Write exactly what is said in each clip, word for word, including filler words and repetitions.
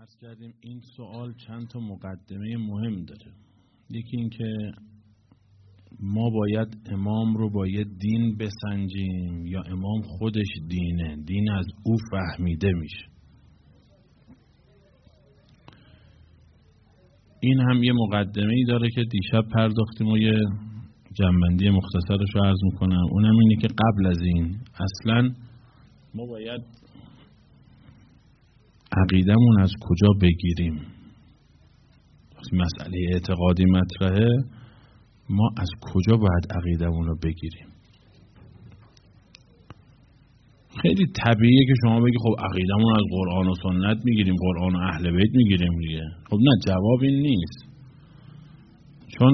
عرض کردیم این سوال چند تا مقدمه مهم داره. یکی این که ما باید امام رو با یه دین بسنجیم یا امام خودش دینه، دین از او فهمیده میشه. این هم یه مقدمه ای داره که دیشب پرداختیم و یه جنبندی مختصرش رو عرض میکنم. اونم اینه که قبل از این اصلا ما باید عقیدمون از کجا بگیریم. مسئله اعتقادی مطرحه، ما از کجا باید عقیدمون رو بگیریم؟ خیلی طبیعیه که شما بگی خب عقیدمون از قرآن و سنت میگیریم، قرآن و اهل بیت میگیریم دیگه. خب نه، جواب این نیست. چون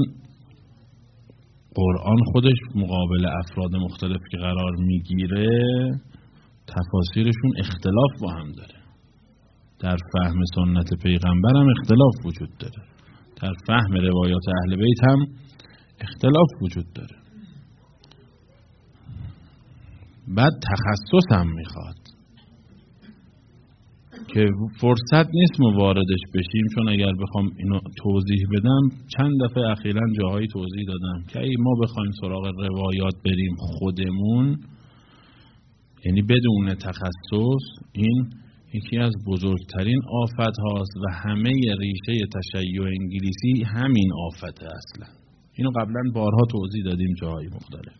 قرآن خودش مقابل افراد مختلف که قرار میگیره تفاسیرشون اختلاف با هم داره. در فهم سنت پیغمبر هم اختلاف وجود داره، در فهم روایات اهل بیت هم اختلاف وجود داره. بعد تخصص هم میخواد که فرصت نیست ما واردش بشیم، چون اگر بخوام اینو توضیح بدم چند دفعه اخیراً جاهایی توضیح دادم که ای ما بخوایم سراغ روایات بریم خودمون، یعنی بدون تخصص، این یکی از بزرگترین آفت هاست و همه ریشه تشیع انگلیسی همین آفته اصلا. اینو قبلا بارها توضیح دادیم جاهای مختلف.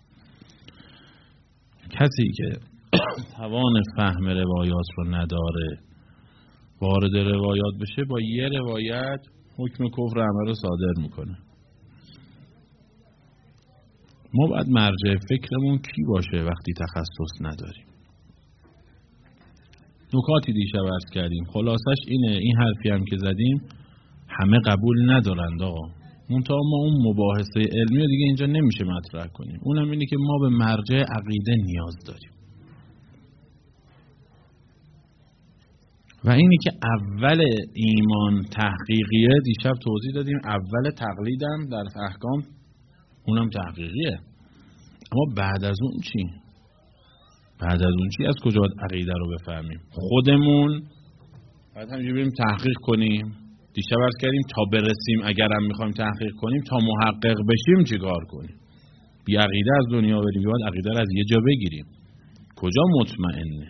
کسی که توان فهم روایات رو نداره وارد روایات بشه، با یه روایت حکم کفر همه رو صادر میکنه. ما باید مرجع فکرمون کی باشه وقتی تخصص نداریم؟ نکاتی دیشب عرض کردیم، خلاصش اینه، این حرفی هم که زدیم همه قبول ندارند آقا. منتها ما اون مباحثه علمی رو دیگه اینجا نمیشه مطرح کنیم. اونم اینه که ما به مرجع عقیده نیاز داریم و اینی که اول ایمان تحقیقیه. دیشب توضیح دادیم اول تقلیدم در احکام اونم تحقیقیه، اما بعد از اون چی؟ بعد از اون چی؟ از کجا عقیده رو بفهمیم؟ خودمون باید همینجوری بریم تحقیق کنیم. دیشب عرض کردیم تا برسیم، اگرم میخوایم تحقیق کنیم، تا محقق بشیم چی کار کنیم؟ بی عقیده از دنیا بریم، باید عقیده رو از یه جا بگیریم. کجا مطمئنه؟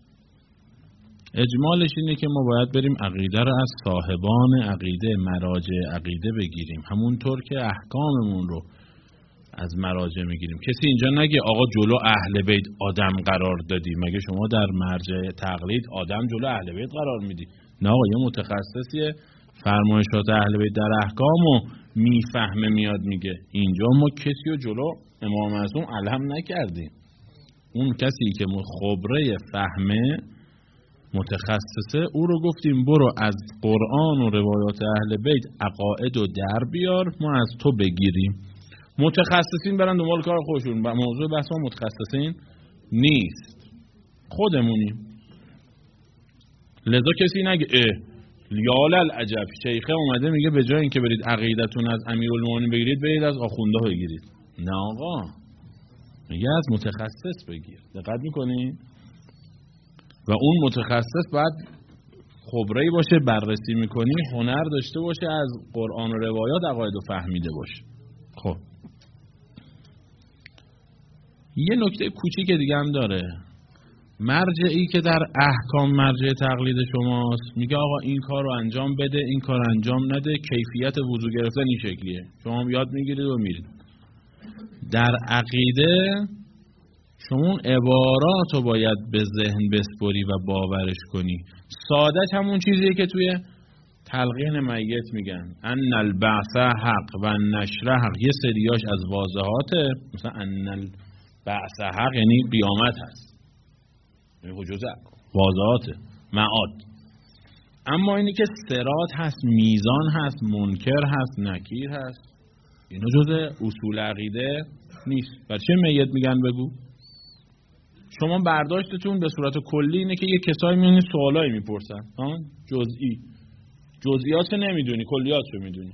اجمالش اینه که ما باید بریم عقیده رو از صاحبان عقیده، مراجع عقیده بگیریم، همونطور که احکاممون رو از مراجع میگیریم. کسی اینجا نگه آقا جلو اهل بیت آدم قرار دادی، مگه شما در مرجع تقلید آدم جلو اهل بیت قرار میدی؟ نه آقا، یه متخصصیه فرمایشات اهل بیت در احکامو میفهمه میاد میگه. اینجا ما کسی رو جلو امام معصوم علم نکردیم. اون کسی که خبره فهمه، متخصصه، او رو گفتیم برو از قرآن و روایات اهل بیت عقاید و در بیار، ما از تو بگیریم. متخصصین برن دنبال کار خودشون، موضوع بحث ما متخصصین نیست، خودمونیم. لذا کسی نگه اه یال العجب شیخه اومده میگه به جای اینکه برید عقیدتون از امیرالمومنین بگیرید، برید از آخونده بگیرید. نه آقا، میگه از متخصص بگیر. دقت میکنی؟ و اون متخصص باید خبره‌ای باشه، بررسی میکنی، هنر داشته باشه، از قرآن و روایات عقاید و فهمیده باشه. خب یه نکته کوچیک دیگه هم داره. مرجعی که در احکام مرجع تقلید شماست میگه آقا این کار رو انجام بده، این کار انجام نده، کیفیت وضو گرفتن این شکلیه، شما هم یاد میگیرید و میرید. در عقیده شما اون عبارات رو باید به ذهن بسپری و باورش کنی. سادت همون چیزیه که توی تلقین میت میگن ان البعث حق و النشر حق. یه سریاش از واضحاته، مثلا ان البعث حق یعنی قیامت هست، یعنی وجود واضحاته، معاد. اما اینی که صراط هست، میزان هست، منکر هست، نکیر هست، اینا جزء اصول عقیده نیست. برای چه میت میگن بگو؟ شما برداشتتون به صورت کلی اینه که یه کسایی میونی سوالایی میپرسن، ها جزئی، جزئیات نمیدونی، کلیات رو میدونی.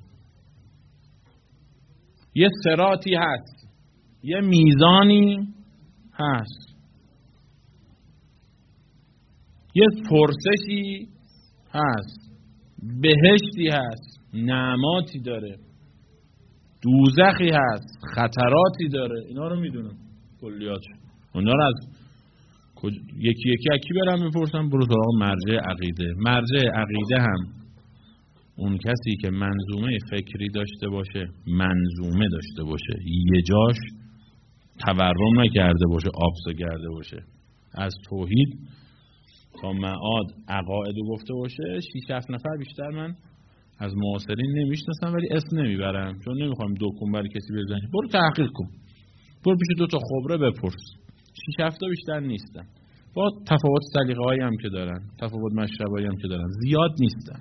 یه صراطی هست، یه میزانی هست، یه پرسشی هست، بهشتی هست، نعماتی داره، دوزخی هست، خطراتی داره. اینا رو میدونم کلیات. اونا رو از کج... یکی یکی اکی برم میپرسم. برو سراغ مرجع عقیده. مرجع عقیده هم اون کسی که منظومه فکری داشته باشه، منظومه داشته باشه، یه جاش تورم نکرده باشه، آبسو کرده باشه، از توحید تا معاد عقایدو گفته باشه. شیش هفت نفر بیشتر من از معاصرین نمیشناسم، ولی اسم نمیبرم چون نمیخوام دکون برای کسی بزنی. برو تحقیق کن، برو پیش دو تا خبره بپرس. شیش هفت تا بیشتر نیستن، با تفاوت سلیقه هایی هم که دارن، تفاوت مشربایی هم که دارن، زیاد نیستن.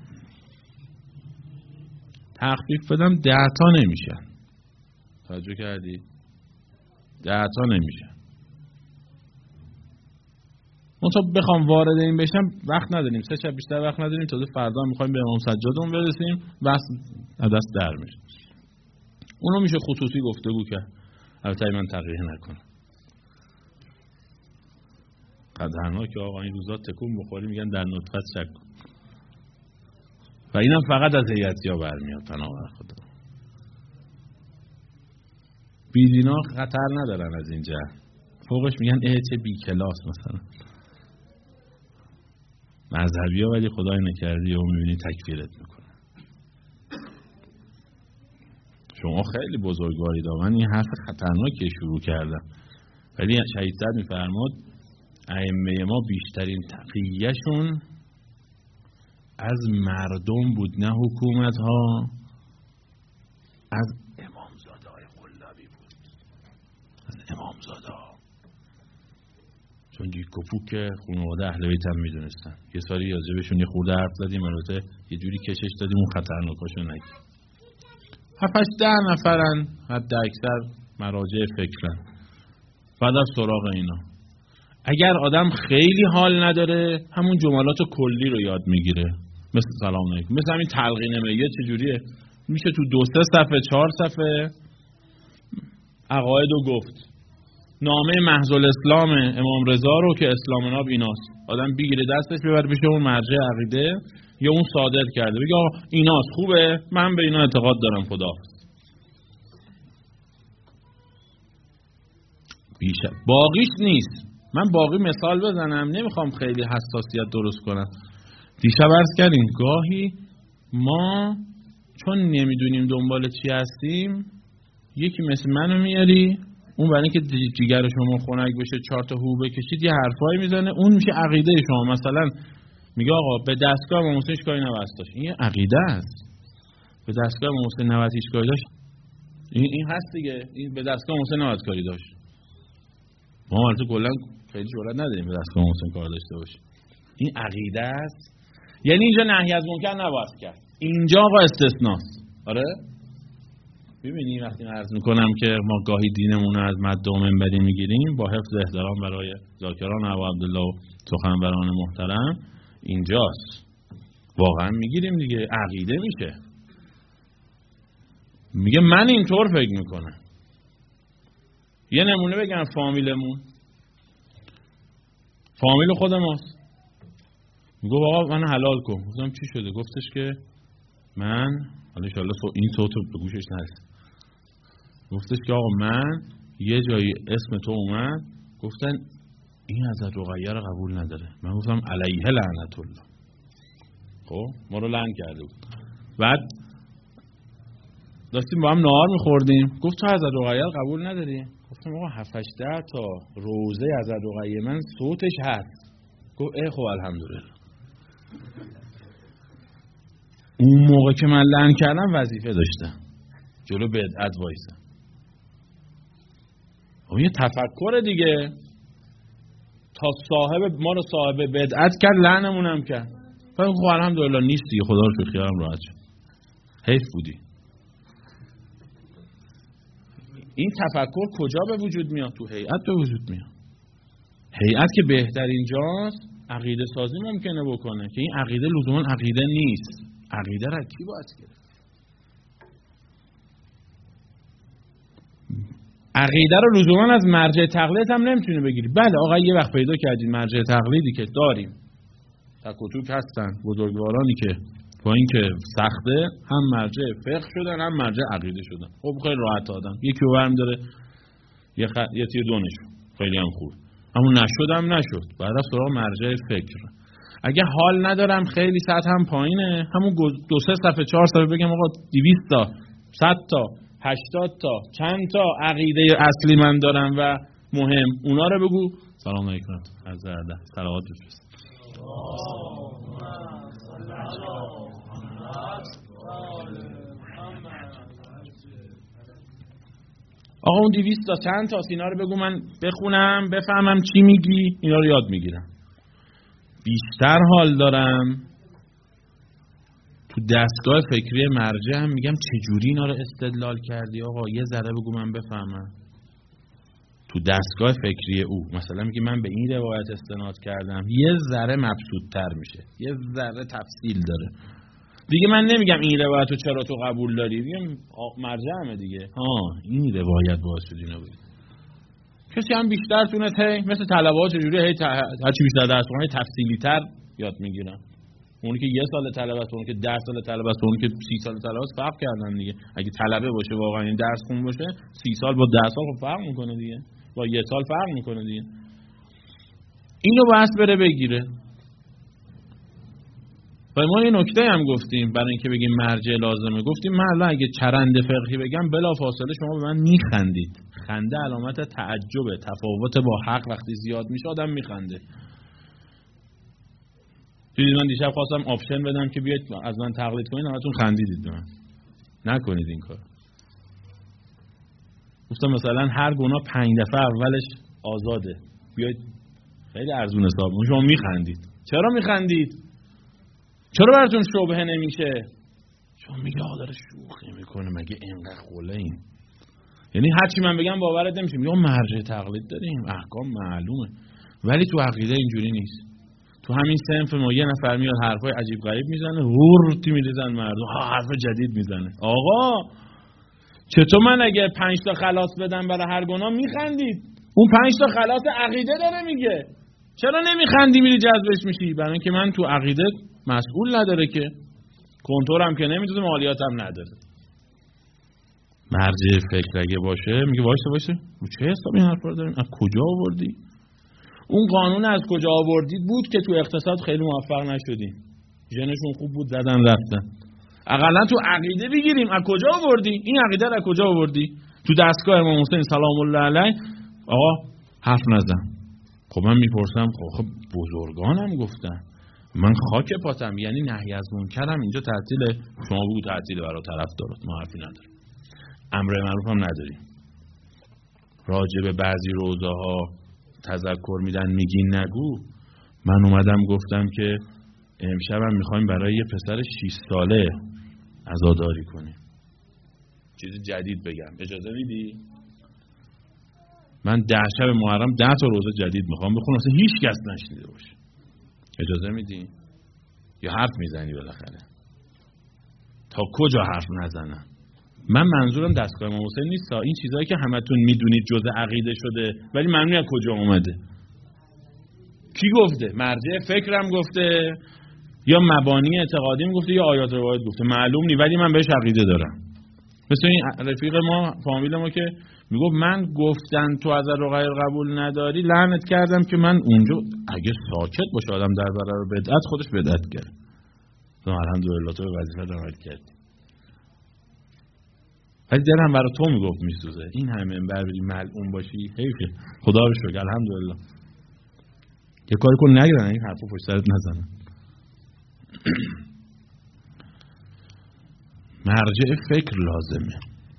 تخفیف بدم ده تا نمیشن. توجه کردی؟ ده تا نمیشن. من تا بخوام وارد این بشم وقت نداریم، سه شب بیشتر وقت نداریم. تا فردا میخوایم به امام سجادمون برسیم، بس دست در میشه. اونو میشه خصوصی گفتگو کرد. البته من تغییر نکنم. قدرها که آقا این روزا تکون بخوری میگن در نطفه شک کن. و اینم فقط از هیئتیا برمیاد. پناه بر خدا. بیدینا خطر ندارن از اینجا. فوقش میگن اه چه بی کلاس مثلا. مذهبی ها ولی خدای نکردی و میبینی تکفیرت میکنه. شما خیلی بزرگواری دا. من این حرف خطرناکی شروع کردم، ولی شهید صاحب میفرماد ائمه ما بیشترین تقیهشون از مردم بود، نه حکومت ها. از امامزاده های قلابی بود، از امامزاده ها. چون جیک و پوک خانواده اهل بیت هم میدونستن. یه سالی یازبشون یه خورده حرف زدیم، البته یه جوری کشش دادیم اون خطرناکاشو نگیم. هفتش ده نفرن حد اکثر مراجع فکرن. بعد از سراغ اینا اگر آدم خیلی حال نداره همون جملات کلی رو یاد میگیره، مثل سلام علیکم، مثل همین تلقین میت چجوریه، میشه تو دو سه صفحه چهار صفحه عقاید رو گفت. نامه محض الاسلام امام رضا رو که اسلام ناب ایناست، آدم بگیره دستش ببره بشه اون مرجع عقیده یا اون صادر کرده بگه آقا ایناست خوبه، من به اینا اعتقاد دارم، خدا بیشه. باقیش نیست. من باقی مثال بزنم، نمیخوام خیلی حساسیت درست کنم. دیشب عرض کردیم گاهی ما چون نمیدونیم دنبال چی هستیم، یکی مثل منو میاری، اون برای اینکه جیگر شما خنک بشه چهار تا هو بکشید یه حرفایی میزنه، اون میشه عقیده شما. مثلا میگه آقا به دستگاه امام حسین کاری نباید داشت، این یه عقیده است. به دستگاه امام حسین نباید هیچ کاری داشت، این این هست دیگه. این به دستگاه امام حسین نباید کاری داشت. ما البته کلا خیلی جرئت نداریم به دستگاه امام حسین کار داشته باشیم. این عقیده است. یعنی اینجا نهی از منکر نباید کرد، اینجا آقا استثناست. آره ببینی وقتی من عرض میکنم که ما گاهی دینمون رو از مد و منبری میگیریم با حفظ احترام برای ذاکران ابو عبدالله و سخنوران محترم، اینجاست واقعا میگیریم دیگه. عقیده میشه، میگه من اینطور فکر میکنم. یه نمونه بگم، فامیلمون فامیل خود ماست. میگه آقا من حلال کن. گفتم چی شده؟ گفتش که من حالا ان شاءالله این صوتو به گوشش نرسه. گفتش که آقا من یه جایی اسم تو اومد گفتن این حضرت رقیه رو قبول نداره. من گفتم علیه لعنت الله. خب ما رو لعن کرده بود. بعد داشتیم با هم نهار میخوردیم، گفت تو حضرت رقیه رو قبول نداری؟ گفتم آقا هفت هشت تا روزه حضرت رقیه من صوتش هست. گفت ای خب الحمدلله. اون موقع که من لعن کردم وظیفه داشتم جلو بدعت وایسم. اون یه تفکر دیگه. تا صاحب ما رو صاحب بدعت کرد لعنمون هم کرد. فهم خب الحمدلله نیست دیگه، خدا رو شکر خیالم راحت شد. حیف بودی. این تفکر کجا به وجود میاد؟ تو هیئت به وجود میاد. هیئت که بهترین جاست عقیده سازی ممکنه بکنه که این عقیده لزوما عقیده نیست. عقیده را کی باید گرفت؟ عقیده رو لزوما از مرجع تقلید هم نمیتونه بگیری. بله آقا یه وقت پیدا کردید مرجع تقلیدی که داریم، تک و توک هستن، بزرگوارانی که با اینکه سخته، هم مرجع فقه شدن هم مرجع عقیده شدن. خب خیلی راحت آدم یکی برمی داره یه خ... یه تیر دونشون خیلی هم خوب، همون نشدم نشد، بعد از سراغ مرجع فکر. اگه حال ندارم خیلی سطح هم پایینه، همون دو سه صفحه چهار صفحه بگم آقا دویست تا صد تا هشتاد تا چند تا عقیده اصلی من دارم و مهم، اونا رو بگو. سلام علیکم از ادب صلوات بفرست. آقا اون دویست تا چند تا اینا رو بگو من بخونم بفهمم چی میگی، اینا رو یاد میگیرم. بیشتر حال دارم تو دستگاه فکری مرجع هم میگم چجوری اینا رو استدلال کردی آقا، یه ذره بگو من بفهمم. تو دستگاه فکری او مثلا میگه من به این روایت استناد کردم، یه ذره مبسوط‌تر میشه، یه ذره تفصیل داره دیگه. من نمیگم این روایت رو چرا تو قبول داری، میگم مرجعمه دیگه، ها این روایت باعث شد اینو بگی. کسی هم بیشتر تونست هی مثل طلبه‌ها چجوری هی ت... هرچی بیشتر درس کنه تفصیلی‌تر یاد میگیرن. اونی که یه سال طلبه است، اونی که ده سال طلبه است، اونی که سی سال طلبه است فرق کردن دیگه. اگه طلبه باشه واقعا این درس خون باشه، سی سال با ده سال خب فرق میکنه دیگه، با یه سال فرق میکنه دیگه. اینو بس بره بگیره. و ما یه نکته هم گفتیم برای اینکه بگیم مرجع لازمه، گفتیم من الان اگه چرند فقهی بگم بلا فاصله شما به من میخندید. خنده علامت تعجبه، تفاوت با حق وقتی زیاد میشه آدم میخنده. دیدید من دیشب خواستم آپشن بدم که بیاید از من تقلید کنید، همتون خندیدید به من. نکنید این کار. گفتم مثلا هر گناه پنج دفعه اولش آزاده، بیاید خیلی ارزون حساب کنید. شما میخندید. چرا میخندید؟ چرا براتون شبهه نمیشه؟ شما میگه آقا داره شوخی میکنه، مگه اینقدر خوله این؟ یعنی هر چی من بگم باورت نمیشه. میگم مرجع تقلید داریم، احکام معلومه، ولی تو عقیده اینجوری نیست. تو همین صنف ما یه نفر میاد حرفای عجیب غریب میزنه، ورتی میریزن مردم، ها حرف جدید میزنه. آقا چطور من اگه پنج تا خلاص بدم برای هر گناه میخندید؟ اون پنج تا خلاص عقیده داره میگه، چرا نمیخندی میری جذبش میشی؟ برای اینکه من تو عقیده مسئول نداره که، کنترلم که نمیتونه، مالیاتم نداره. مرجع فکر اگه باشه میگه وایسا وایسا رو چه حسابی این حرفا رو داریم؟ از کجا آوردی؟ اون قانون از کجا آوردید بود که تو اقتصاد خیلی موفق نشدیم. ژنشون خوب بود زدن رفتن. اقلا تو عقیده بگیریم از کجا آوردی؟ این عقیده رو از کجا آوردی؟ تو دستگاه امام حسین سلام الله علیه آقا حرف نزن. خب من میپرسم خب بزرگانم گفتن، من خاک پاتم، یعنی نهی از منکرم اینجا تعطیله، شما بگو تعطیله برای طرف دارد، ما حرفی نداریم. امر معروف هم نداریم. راجع به بعضی روزه ها تذکر میدن میگین نگو. من اومدم گفتم که امشبم میخوایم برای یه پسر شش ساله عزاداری کنیم. چیز جدید بگم، اجازه میدی؟ من ده شب محرم ده تا روزه جدید میخوام بخونم، اصلا هیچ کس نشنیده باشه. اجازه میدی؟ یا حرف میزنی بالاخره؟ تا کجا حرف نزنم؟ من منظورم دستگاه امام حسین نیست، این چیزایی که همتون میدونید جزء عقیده شده ولی معلومه از کجا اومده. کی گفته؟ مرجع فکرم گفته یا مبانی اعتقادیم گفته یا آیات روایت گفته؟ معلوم نی، ولی من بهش عقیده دارم. مثل این رفیق ما فامیل ما که میگفت من گفتن تو از غیر قبول نداری، لعنت کردم که من اونجا اگه ساکت باشه آدم در برابر بدعت خودش بدعت کرد. الحمدلله تو وظیفه رعایت کردی. ولی دلم برای تو میگفت میسوزه، این همه منبر بری ملعون باشی، حیفه. خدا رو شکر الحمدلله. یه کاری کن نگیرن این حرفو پشت سرت نزنن. مرجع فکر لازمه،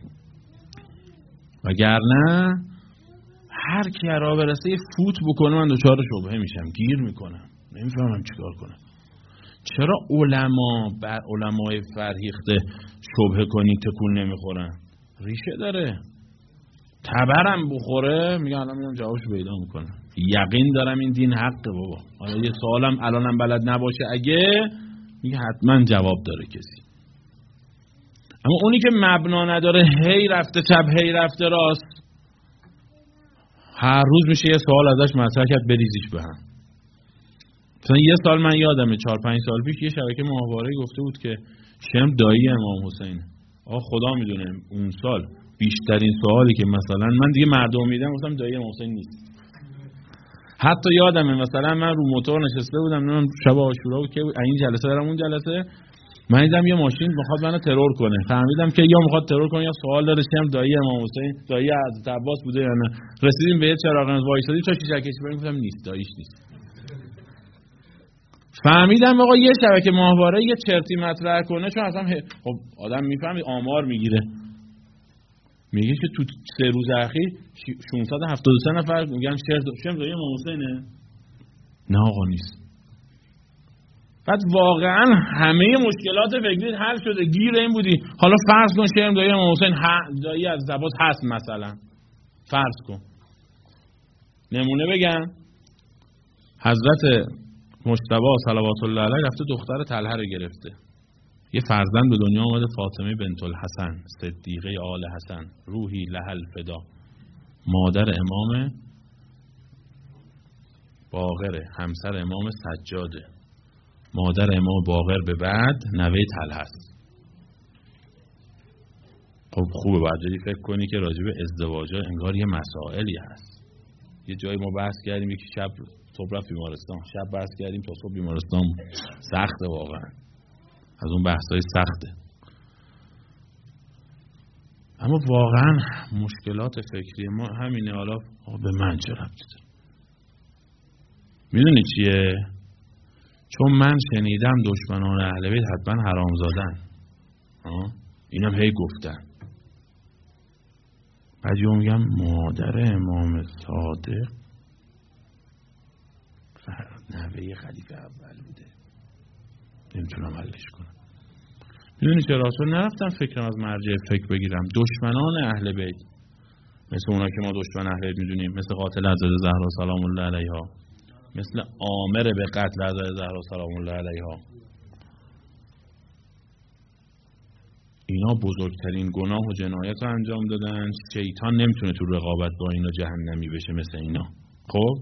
وگرنه هر کی را برسه یه فوت بکنه من دوچار شبهه میشم، گیر میکنم، نمیفهمم چیکار کنم. چرا علما بر علمای فرهیخته شبهه کنی تکون نمیخورن؟ ریشه داره. تبرم بخوره میگه الان میام جوابش پیدا میکنم. یقین دارم این دین حقه بابا. حالا یه سوالم الانم بلد نباشه اگه میگه حتما جواب داره کسی. اما اونی که مبنا نداره هی رفته چپ هی رفته راست، هر روز میشه یه سوال ازش مطرح کرد بریزیش به هم. مثلا یه سال من یادمه چهار پنج سال پیش یه شبکه ماهواره گفته بود که شم دایی امام حسین. آقا خدا میدونه اون سال بیشترین سوالی که مثلا من دیگه مردم میدم گفتم دایی امام حسین نیست. حتی یادمه مثلا من رو موتور نشسته بودم، من شب عاشورا بود که این جلسه برام اون جلسه من دیدم یه ماشین میخواد منو ترور کنه. فهمیدم که یا میخواد ترور کنه یا سوال داره شم دایی امام حسین دایی حضرت عباس بوده یا نه. رسیدیم به یه چراغ قرمز وایسادیم تا شیشه کشی بریم گفتم نیست، داییش نیست. فهمیدم آقا یه شبکه ماهواره یه چرتی مطرح کنه چون اصلا خب آدم میفهمه آمار میگیره، میگه که تو سه روز اخیر ششصد و هفتاد و سه نفر میگن شم دایی امام حسینه. نه آقا نیست. بعد واقعا همه مشکلات فکری حل شده، گیر این بودی حالا فرض کن شم دایی امام حسین دایی از عباس هست مثلا، فرض کن. نمونه بگم، حضرت مجتبی صلوات الله علیه رفته دختر طلحه رو گرفته، یه فرزند به دنیا آمده فاطمه بنت الحسن صدیقه آل حسن روحی لها الفدا، مادر امام باقره، همسر امام سجاده، مادر امام باقر به بعد نوه طلحه است. خب خوبه بعد جدی فکر کنی که راجع به ازدواج انگار یه مسائلی هست. یه جایی ما بحث کردیم یکی شب صبح رفت بیمارستان، شب بحث کردیم تا صبح بیمارستان. سخته واقعا، از اون بحثای سخته. اما واقعا مشکلات فکری ما همینه. حالا به من چه ربطی داره؟ میدونی چیه؟ چون من شنیدم دشمنان اهل بیت حتما حرامزادن، اینم هی گفتن. بعد یه میگم مادر امام صادق نوه خلیفه اول بوده، نمیتونم حلش کنم. میدونی چرا؟ اصلا نرفتم فکرم از مرجع فکر بگیرم. دشمنان اهل بیت مثل اونا که ما دشمن اهل بیت میدونیم، مثل قاتل حضرت زهرا سلام الله علیها، مثل آمر به قتل حضرت زهرا سلام الله علیها، اینا بزرگترین گناه و جنایت رو انجام دادن. شیطان نمیتونه تو رقابت با اینا جهنمی بشه مثل اینا. خب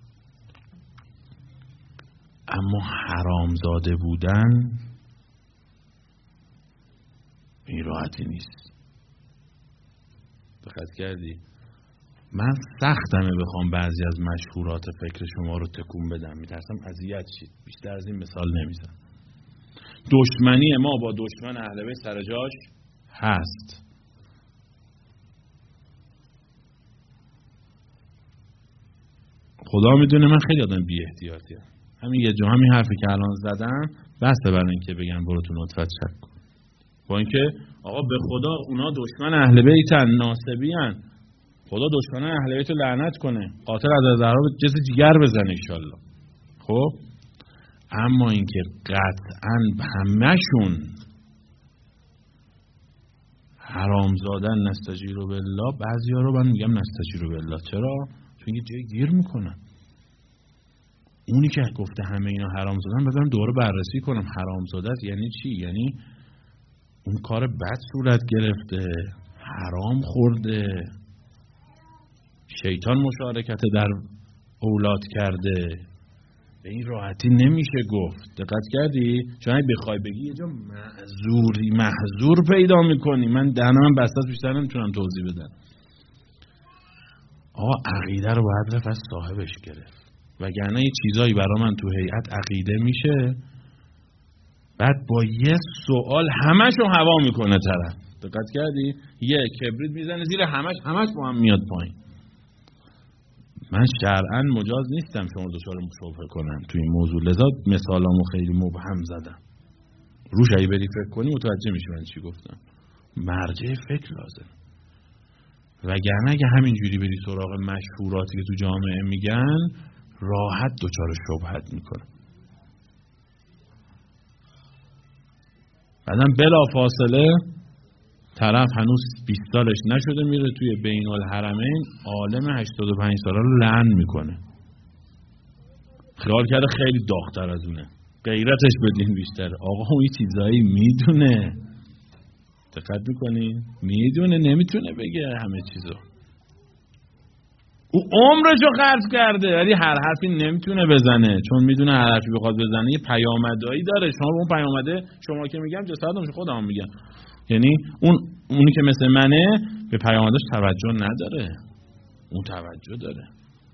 اما حرامزاده بودن این راحتی نیست. دقت کردی؟ من سختمه بخوام بعضی از مشهورات فکر شما رو تکون بدم، میترسم اذیت شید. بیشتر از این مثال نمیزنم. دشمنی ما با دشمن اهل بیت سر جاش هست. خدا میدونه من خیلی آدم بی احتیاطیم. همین یه جا همین حرفی که الان زدم بسته برای اینکه بگن برو تو نطفت شک کن. با اینکه آقا به خدا اونا دشمن اهل بیتن، ناصبیان. خدا دشمن اهل بیت رو لعنت کنه، قاتل از زهرا به جز جگر بزنه ان شاء الله. خب اما اینکه قطعاً همه‌شون حرام زادن نستجیر بالله، بعضیا رو من میگم نستجیر بالله. چرا؟ چون یه جای گیر میکنن. اونی که گفته همه اینا حرام زادن بذارم دوباره بررسی کنم. حرام زادت یعنی چی؟ یعنی اون کار بد صورت گرفته، حرام خورده، شیطان مشارکت در اولاد کرده. به این راحتی نمیشه گفت. دقت کردی؟ چون اگه بخوای بگی یه جا معذوری محذور پیدا میکنی. من دهنم بسته است، بیشتر نمیتونم توضیح بدم. آقا عقیده رو باید رفت از صاحبش گرفت، وگرنه یه چیزایی برا من تو هیئت عقیده میشه، بعد با یه سوال همشو هوا میکنه طرف. دقت کردی؟ یه کبریت میزنه زیر همش، همش با هم میاد پایین. من شرعاً مجاز نیستم شما دچار شبهه کنم تو این موضوع، لذا مثالامو خیلی مبهم زدم. روش اگه بری فکر کنی متوجه میشی من چی گفتم. مرجع فکر لازم. وگرنه اگه همینجوری بری سراغ مشهوراتی که تو جامعه میگن، راحت دچار شبهت میکنه. بعدم بلا فاصله طرف هنوز بیست سالش نشده میره توی بین الحرمین عالم هشتاد و پنج ساله رو لعن میکنه. خیال کرده خیلی داغ‌تر از اونه، غیرتش بدین بیشتره. آقا اون چیزایی میدونه. دقت میکنی؟ میدونه، نمیتونه بگه همه چیزو. او عمرشو خرج کرده ولی هر حرفی نمیتونه بزنه، چون میدونه هر حرفی بخواد بزنه یه پیامدایی داره. شما به اون پیامده، شما که میگم جسارت خودم میگم، یعنی اون اونی که مثل منه به پیامدش توجه نداره، اون توجه داره.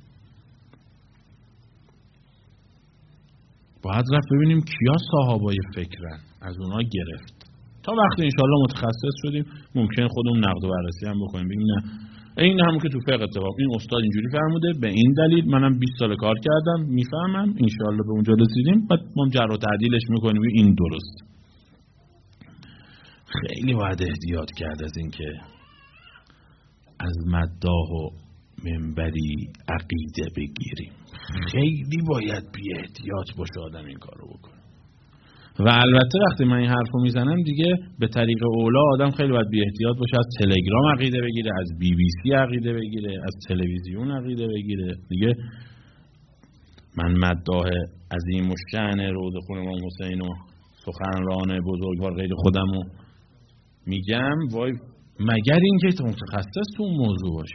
باید رفت ببینیم کیا صاحبای فکرن، از اونها گرفت تا وقتی انشالله متخصص شدیم ممکنه خودمون نقد و بررسی هم بکنیم، بگیم نه این همون که تو فقه اتفاق، این استاد اینجوری فرموده به این دلیل، منم بیست سال کار کردم میفهمم، انشالله به اونجا رسیدیم، بعد ما جر و تعدیلش میکنیم این درست. خیلی باید احتیاط کرد از این که از مداح و منبری عقیده بگیریم. خیلی باید بی احتیاط باشه آدم این کارو بکنه. و البته وقتی من این حرفو میزنم دیگه به طریق اولا آدم خیلی باید بی احتیاط باشه، از تلگرام عقیده بگیره، از بی بی سی عقیده بگیره، از تلویزیون عقیده بگیره. دیگه من مداح عظیم الشأن روضه خون امام حسین و سخنران بزرگوار غیر خودمو میگم، وای مگر اینکه تو متخصص تو اون موضوع باشه.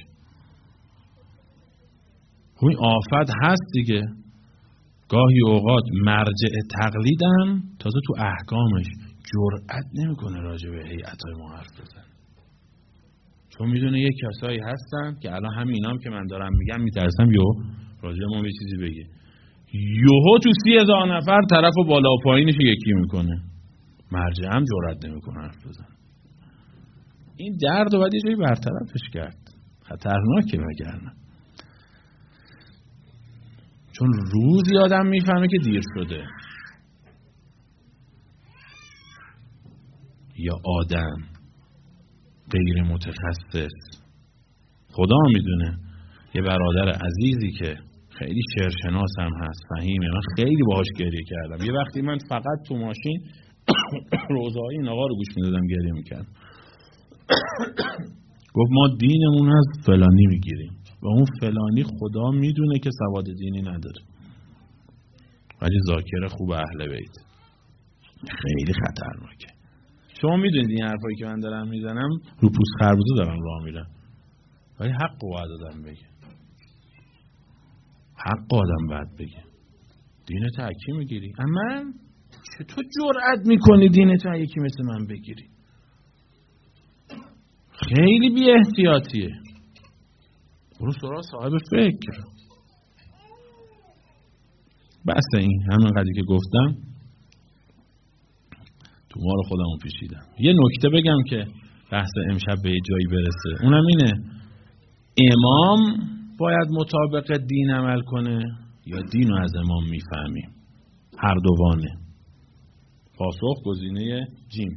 این آفت هست دیگه، گاهی اوقات مرجع تقلیدم تازه تو احکامش جرئت نمیکنه راجع به هیئت‌های ما حرف بزنه، چون میدونه یه کسایی هستن که الان همین اینام که من دارم میگم میترسم یهو راجع به ما یه چیزی بگه، یهو تو سی هزار نفر طرف و بالا و پایینش یکی میکنه، مرجع هم جرئت نمیکنه حرف بزنه. این درد رو باید یه جایی برطرفش کرد، خطرناکه وگرنه، چون روزی آدم میفهمه که دیر شده، یا آدم غیر متخصص. خدا میدونه یه برادر عزیزی که خیلی شعرشناس هم هست، فهیمه، من خیلی باهاش گریه کردم. یه وقتی من فقط تو ماشین روزهای این آقا رو گوش میدادم گریه میکردم. گفت ما دینمون از فلانی میگیریم و اون فلانی خدا میدونه که سواد دینی نداره ولی ذاکر خوب اهل بیت. خیلی خطرناکه. شما میدونید این حرفایی که من دارم میزنم رو پوست خربوزه دارم راه میرم، ولی حق باید آدم بگه، حق آدم باید بگه. دینت حکی میگیری؟ اما چطور جرأت میکنی دینت یکی مثل من بگیری؟ خیلی بی احتیاطیه. برو سراغ صاحب فکر. بس این همین قضیه که گفتم تو ما رو خودمون پیچیدم. یه نکته بگم که بحث امشب به یه جایی برسه، اونم اینه امام باید مطابق دین عمل کنه یا دین رو از امام میفهمیم؟ هر دوانه. پاسخ گزینه جیم،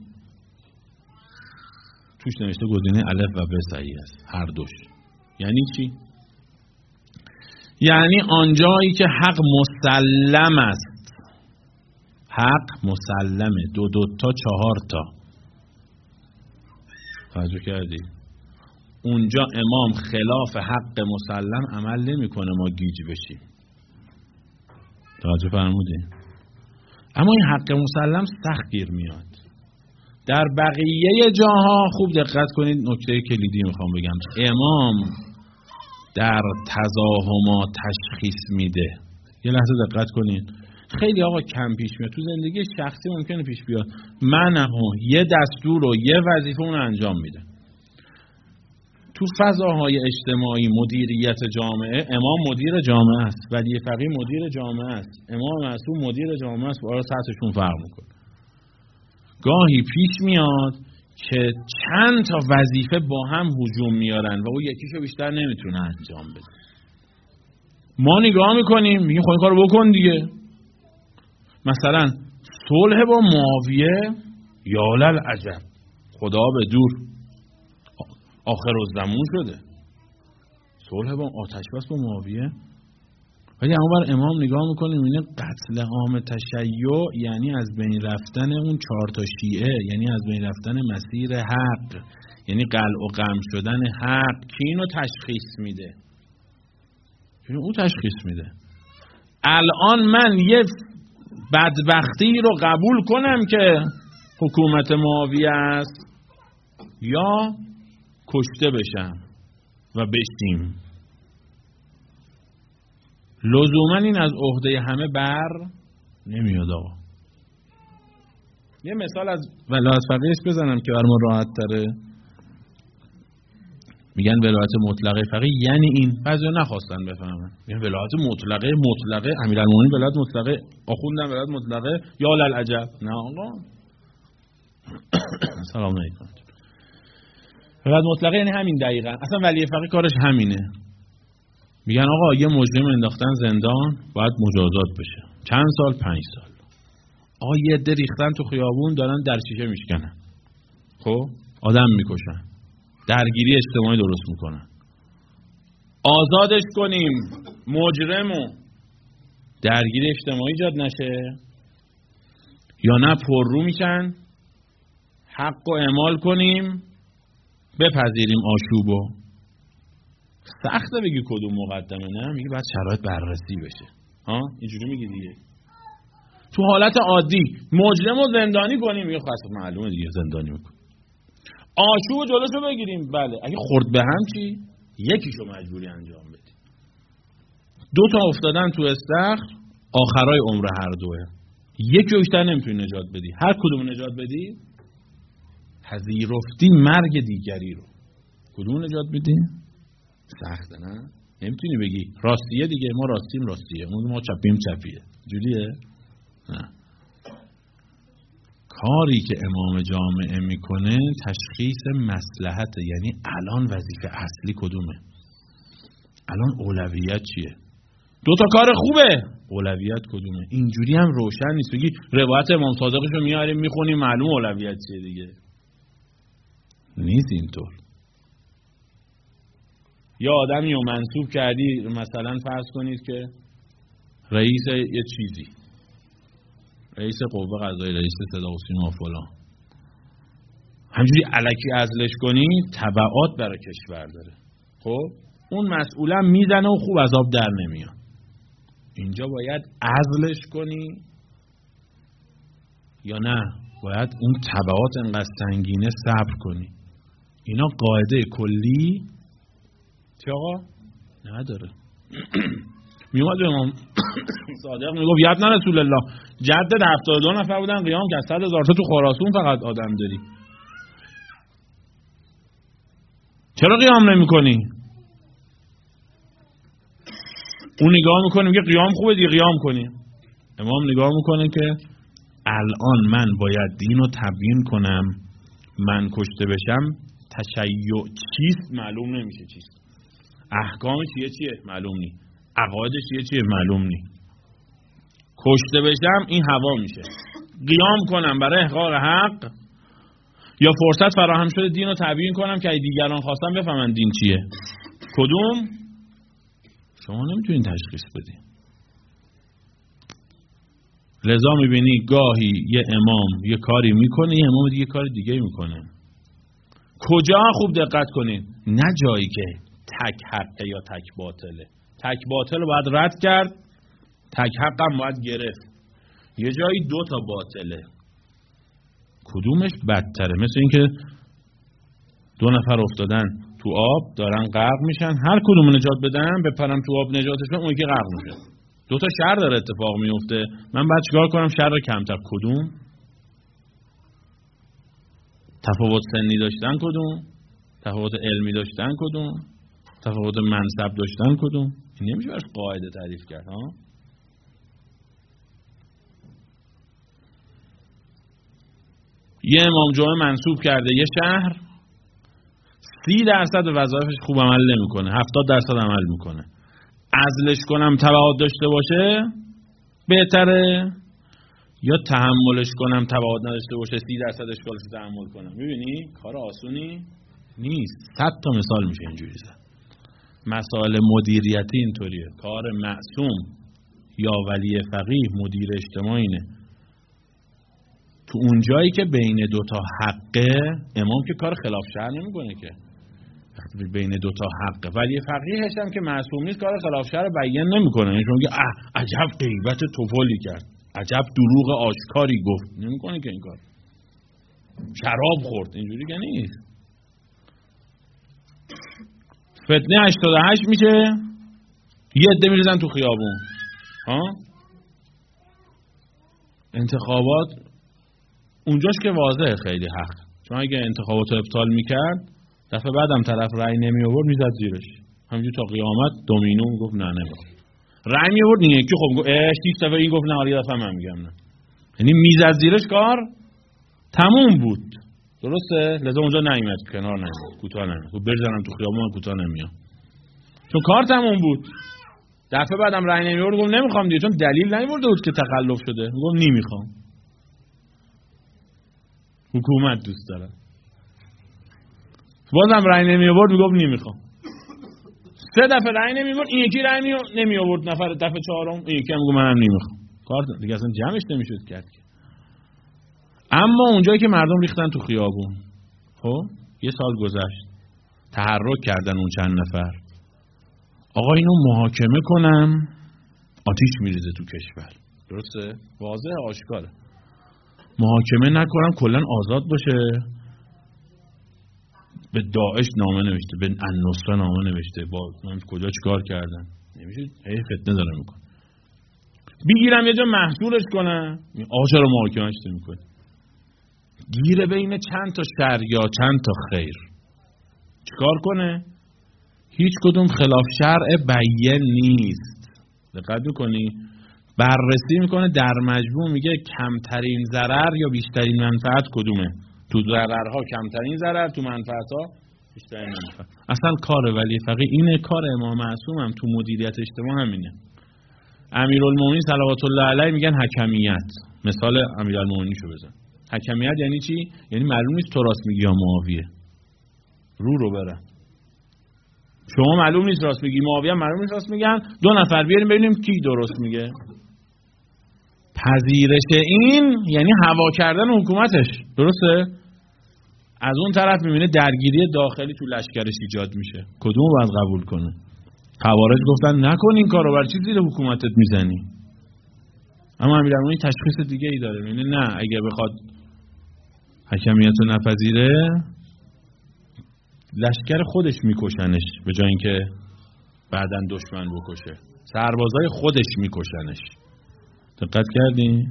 توش نوشته گزینه الف و ب صحیح است، هر دوش. یعنی چی؟ یعنی آنجایی که حق مسلم است، حق مسلمه، دو دو تا چهار تا، توجه کردی؟ اونجا امام خلاف حق مسلم عمل نمی کنه ما گیج بشیم. توجه فرمودی؟ اما این حق مسلم سخت گیر میاد. در بقیه جاها خوب دقت کنید، نکته کلیدی میخوام بگم، امام در تزاحمات تشخیص میده. یه لحظه دقت کنید، خیلی آقا کم پیش میاد تو زندگی شخصی، ممکنه پیش بیاد من یه دستور و یه وظیفه اون انجام میده. تو فضاهای اجتماعی مدیریت جامعه، امام مدیر جامعه است، ولی فقیه مدیر جامعه است، امام معصوم مدیر جامعه است، برای سطحشون فرق میکنه. گاهی پیش میاد که چند تا وظیفه با هم هجوم میارن و اون یکیشو بیشتر نمیتونه انجام بده. ما نگاه میکنیم میگیم خب این کارو بکن دیگه. مثلا صلح با معاویه، یا للعجب، خدا به دور، آخر الزمان شده صلح با آتش بس با معاویه. ولی اونور امام نگاه میکنیم اینه قتل عام تشیع، یعنی از بین رفتن اون چهار تا شیعه، یعنی از بین رفتن مسیر حق، یعنی قلع و قم شدن حق. کی اینو تشخیص میده؟ اینو اون تشخیص میده. الان من یه بدبختی رو قبول کنم که حکومت معاویه است یا کشته بشم و بشیم؟ لزوما این از عهده همه بر نمیاد آقا. یه مثال از ولایت فقیه بزنم که برام راحت تره. میگن ولایت مطلقه فقیه یعنی این، بعضیا نخواستن بفهمن. میگن ولایت مطلقه مطلقه امیرالمومنین ولایت مطلقه، آخوندم ولایت مطلقه، یا للعجب. نه آقا. سلام علیکم. ولایت مطلقه یعنی همین دقیقاً. اصلا ولی فقیه کارش همینه. میگن آقا یه مجرم انداختن زندان، باید مجازات بشه. چند سال؟ پنج سال. آقا یه عده ریختن تو خیابون دارن در شیشه میشکنن. خب آدم میکشن. درگیری اجتماعی درست میکنن. آزادش کنیم مجرمو، درگیری اجتماعی ایجاد نشه، یا نه پررو میشن، حق و اعمال کنیم، بپذیریم آشوبو. سخته بگی کدوم مقدمه، نه میگی بعد شرایط بررسی بشه. ها اینجوری میگی دیگه. تو حالت عادی مجرم و زندانی کنیم، یه خاص معلومه دیگه زندانی میکن. آشوب جلوشو بگیریم، بله. اگه خورد به هم چی؟ یکیشو مجبوری انجام بدی. دو تا افتادن تو استخر، آخرای عمر هر دوه. یکی بیشتر نمیتونی نجات بدی. هر کدوم نجات بدی پذیرفتی مرگ دیگری رو. کدوم نجات بدی؟ سخته نه؟ نمیتونی بگی راستیه دیگه، ما راستیم راستیه، اون ما چپیم چپیه. جوریه؟ نه. کاری که امام جامعه میکنه تشخیص مصلحته، یعنی الان وظیفه اصلی کدومه؟ الان اولویت چیه؟ دو تا کار خوبه، اولویت کدومه؟ اینجوری هم روشن نیست. بگی روایت امام صادقشو میاریم میخونیم معلوم اولویت چیه دیگه. نیست اینطور. یا آدمی رو منصوب کردی، مثلا فرض کنید که رئیس یه چیزی، رئیس قوه قضاییه، رئیس صدا و سیما فلان، همجوری الکی عزلش کنی تبعات برای کشور داره. خب اون مسئولا میزنه و خوب عذاب در نمیاد. اینجا باید عزلش کنی یا نه باید اون تبعات انقدر سنگینه صبر کنی. اینا قاعده کلی چه آقا؟ نداره. میومد امام صادق میگفت یدن رسول الله، جدد هفتاد و دو نفر بودن قیام کرد، صد هزار تا تو خراسان فقط آدم داری، چرا قیام نمی کنی؟ اون نگاه میکنه میگه قیام خوبه دیگه قیام کنی. امام نگاه میکنه که الان من باید دین رو تبیین کنم، من کشته بشم تشیع چیست معلوم نمیشه، چیست احکامش چیه چیه معلوم نی، عقایدش چیه چیه معلوم نی، کشته بشم این هوا میشه. قیام کنم برای احقاق حق، یا فرصت فراهم شده دین رو تبیین کنم که دیگران خواستم بفهمن دین چیه. کدوم؟ شما نمیتونین تشخیص بدین. لذا میبینی گاهی یه امام یه کاری میکنه، یه امام دیگه کار دیگه میکنه. کجا خوب دقت کنین؟ نه جایی که تک حقه یا تک باطله. تک باطل رو باید رد کرد، تک حق هم باید گرفت. یه جایی دو تا باطله، کدومش بدتره؟ مثل این که دو نفر افتادن تو آب دارن غرق میشن، هر کدوم نجات بدن بپرم تو آب نجاتش بدن، اون یکی غرق میشه. دو تا شر داره اتفاق میفته، من باید چیکار کنم شر کمتر؟ کدوم؟ تفاوت سنی داشتن کدوم؟ تفاوت علمی داشتن کدوم؟ تفاوت منصب داشتن کدوم؟ این نمیشه براش قاعده تعریف کرد ها. یه امام جمعه منصوب کرده یه شهر، سی درصد وظایفش خوب عمل نمیکنه، هفتاد درصد عمل میکنه. عزلش کنم تبعات داشته باشه بهتره، یا تحملش کنم تبعات نداشته باشه سی درصد اشکالش رو تحمل کنم؟ میبینی کار آسونی نیست. صد تا مثال میشه اینجوری زد. مسائل مدیریتی اینطوریه. کار معصوم یا ولی فقیه مدیر اجتماعی اینه، تو اون جایی که بین دوتا حقه، امام که کار خلاف شرع نمیکنه که، بین دوتا حقه. ولی فقیهش هم که معصوم نیست کار خلاف شرع بیان نمیکنه. یعنی شما میگه اه عجب غیبت طفولی کرد، عجب دروغ آشکاری گفت، نمیکنه که این کار. شراب خورد، اینجوری که نیست. فتنه هشتاد و هشت میشه یه عده میریزن تو خیابون. ها انتخابات اونجاش که واضحه خیلی حق، چون اگه انتخابات رو ابطال میکرد دفعه بعدم طرف رأی نمی آورد میزد زیرش، همینجور تا قیامت دومینو میگفت نه نمیخوام. رأی می آورد این یکی خب میگفت اه شش دفعه این گفت نه حالا یه دفعه من میگم نه، یعنی میزد زیرش، کار تموم بود. درسته؟ لذا اونجا نیامد، کنار نیامد، کوتاه نیامد، گفت بزنم تو خیابون کوتاه نمیام، چون کار تموم بود. دفعه بعدم رأی نمی آورد گفت نمیخوام دیگه، چون دلیل نیورده بود که تخلف شده، میگفت نمیخوام. حکومت دوست داره. بازم رأی نمی آورد میگفت نمیخوام. سه دفعه رأی نمی آورد، این یکی رأی نمی آورد، نفر دفعه چهارم این یکی هم میگه منم نمیخوام. کار دیگه اصلا جمعش نمیشد کرد. اما اونجایی که مردم ریختن تو خیابون، خب یه سال گذشت، تحرک کردن اون چند نفر، آقا اینو محاکمه کنم، آتیش میریزه تو کشور. درسته؟ واضحه، آشکاره. محاکمه نکنم کلا آزاد باشه. به داعش نامه نوشته، به النصره نامه نوشته، با کجا چیکار کردن نمیشه، هی فتنه داره میکنه. بگیرم یه جا محصولش کنم، آقا چرا محاکمهش نمیکنه؟ گیره بین چند تا شر یا چند تا خیر، چیکار کنه؟ هیچ کدوم خلاف شرع بیان نیست. دقت میکنی؟ بررسی میکنه، در مجموع میگه کمترین ضرر یا بیشترین منفعت کدومه. تو ضررها کمترین ضرر، تو منفعتها بیشترین منفعت. اصلا کار ولی فقیه اینه، کار امام معصوم هم تو مدیریت اجتماع همینه. امیرالمومنین صلوات الله علیه میگن حکمیت. مثال امیرالمومنین شو بزن. حکمیت یعنی چی؟ یعنی معلوم نیست تو راست میگی یا معاویه، رو رو بره. شما معلوم نیست راست میگی، معاویه معلوم نیست راست میگن، دو نفر بیاریم ببینیم کی درست میگه. پذیرش این یعنی هوا کردن حکومتش. درسته؟ از اون طرف میبینه درگیری داخلی تو لشکرش ایجاد میشه، کدومو باید قبول کنه؟ خوارج گفتن نکن این کارو، برای چی زیر حکومتت میزنی؟ اما امیرالمومنین تشخیص دیگه ای داره، میگه نه، اگه بخواد حکمیت رو نپذیره لشکر خودش میکشنش به جای اینکه بعدن دشمن بکشه، سربازای خودش میکشنش. دقت کردین؟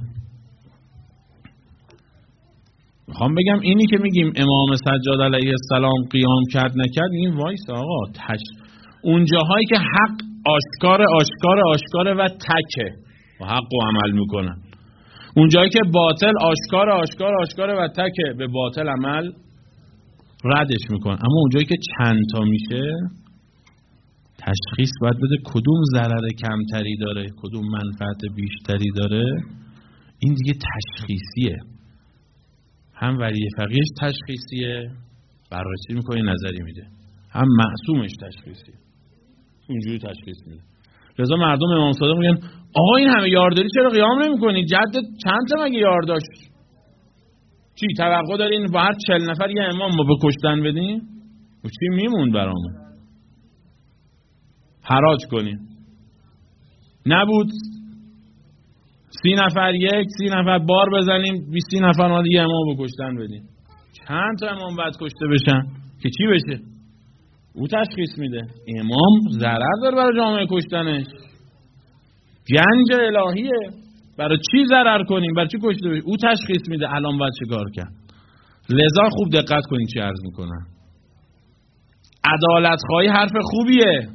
میخوام بگم اینی که میگیم امام سجاد علیه السلام قیام کرد نکرد، این وایس آقا تش... اون جاهایی که حق آشکار آشکار آشکار و تکه و حق و عمل میکنن، اون جایی که باطل آشکار آشکار آشکار و تکه به باطل عمل ردش میکنن. اما اون جایی که چند تا میشه تشخیص باید بده کدوم ضرر کمتری داره کدوم منفعت بیشتری داره. این دیگه تشخیصیه، هم ولی فقیهش تشخیصیه، بررسی میکنه نظری میده، هم معصومش تشخیصیه، اونجوری تشخیص میده. لذا مردم امام صادق میگن آقا این همه یارداری چرا قیام نمیکنی؟ جدت چند تا مگه یار داشت؟ چی توقع دارین با هر چهل نفر یه امام ما بکشتن بدین؟ و چی میمون برامون؟ حراج کنین. نبود سی نفر یک سی نفر بار بزنیم بیست نفر ما یه امام بکشتن بدین. چند تا امام باید کشته بشن که چی بشه؟ او تشخیص میده. امام ضرر داره برای جامعه کشتنش، گنج الهیه، برای چی ضرر کنیم؟ برای چی کشته بشیم؟ او تشخیص میده الان باید چه کار کرد. لذا خوب دقت کنین چی عرض میکنم. عدالت خواهی حرف خوبیه،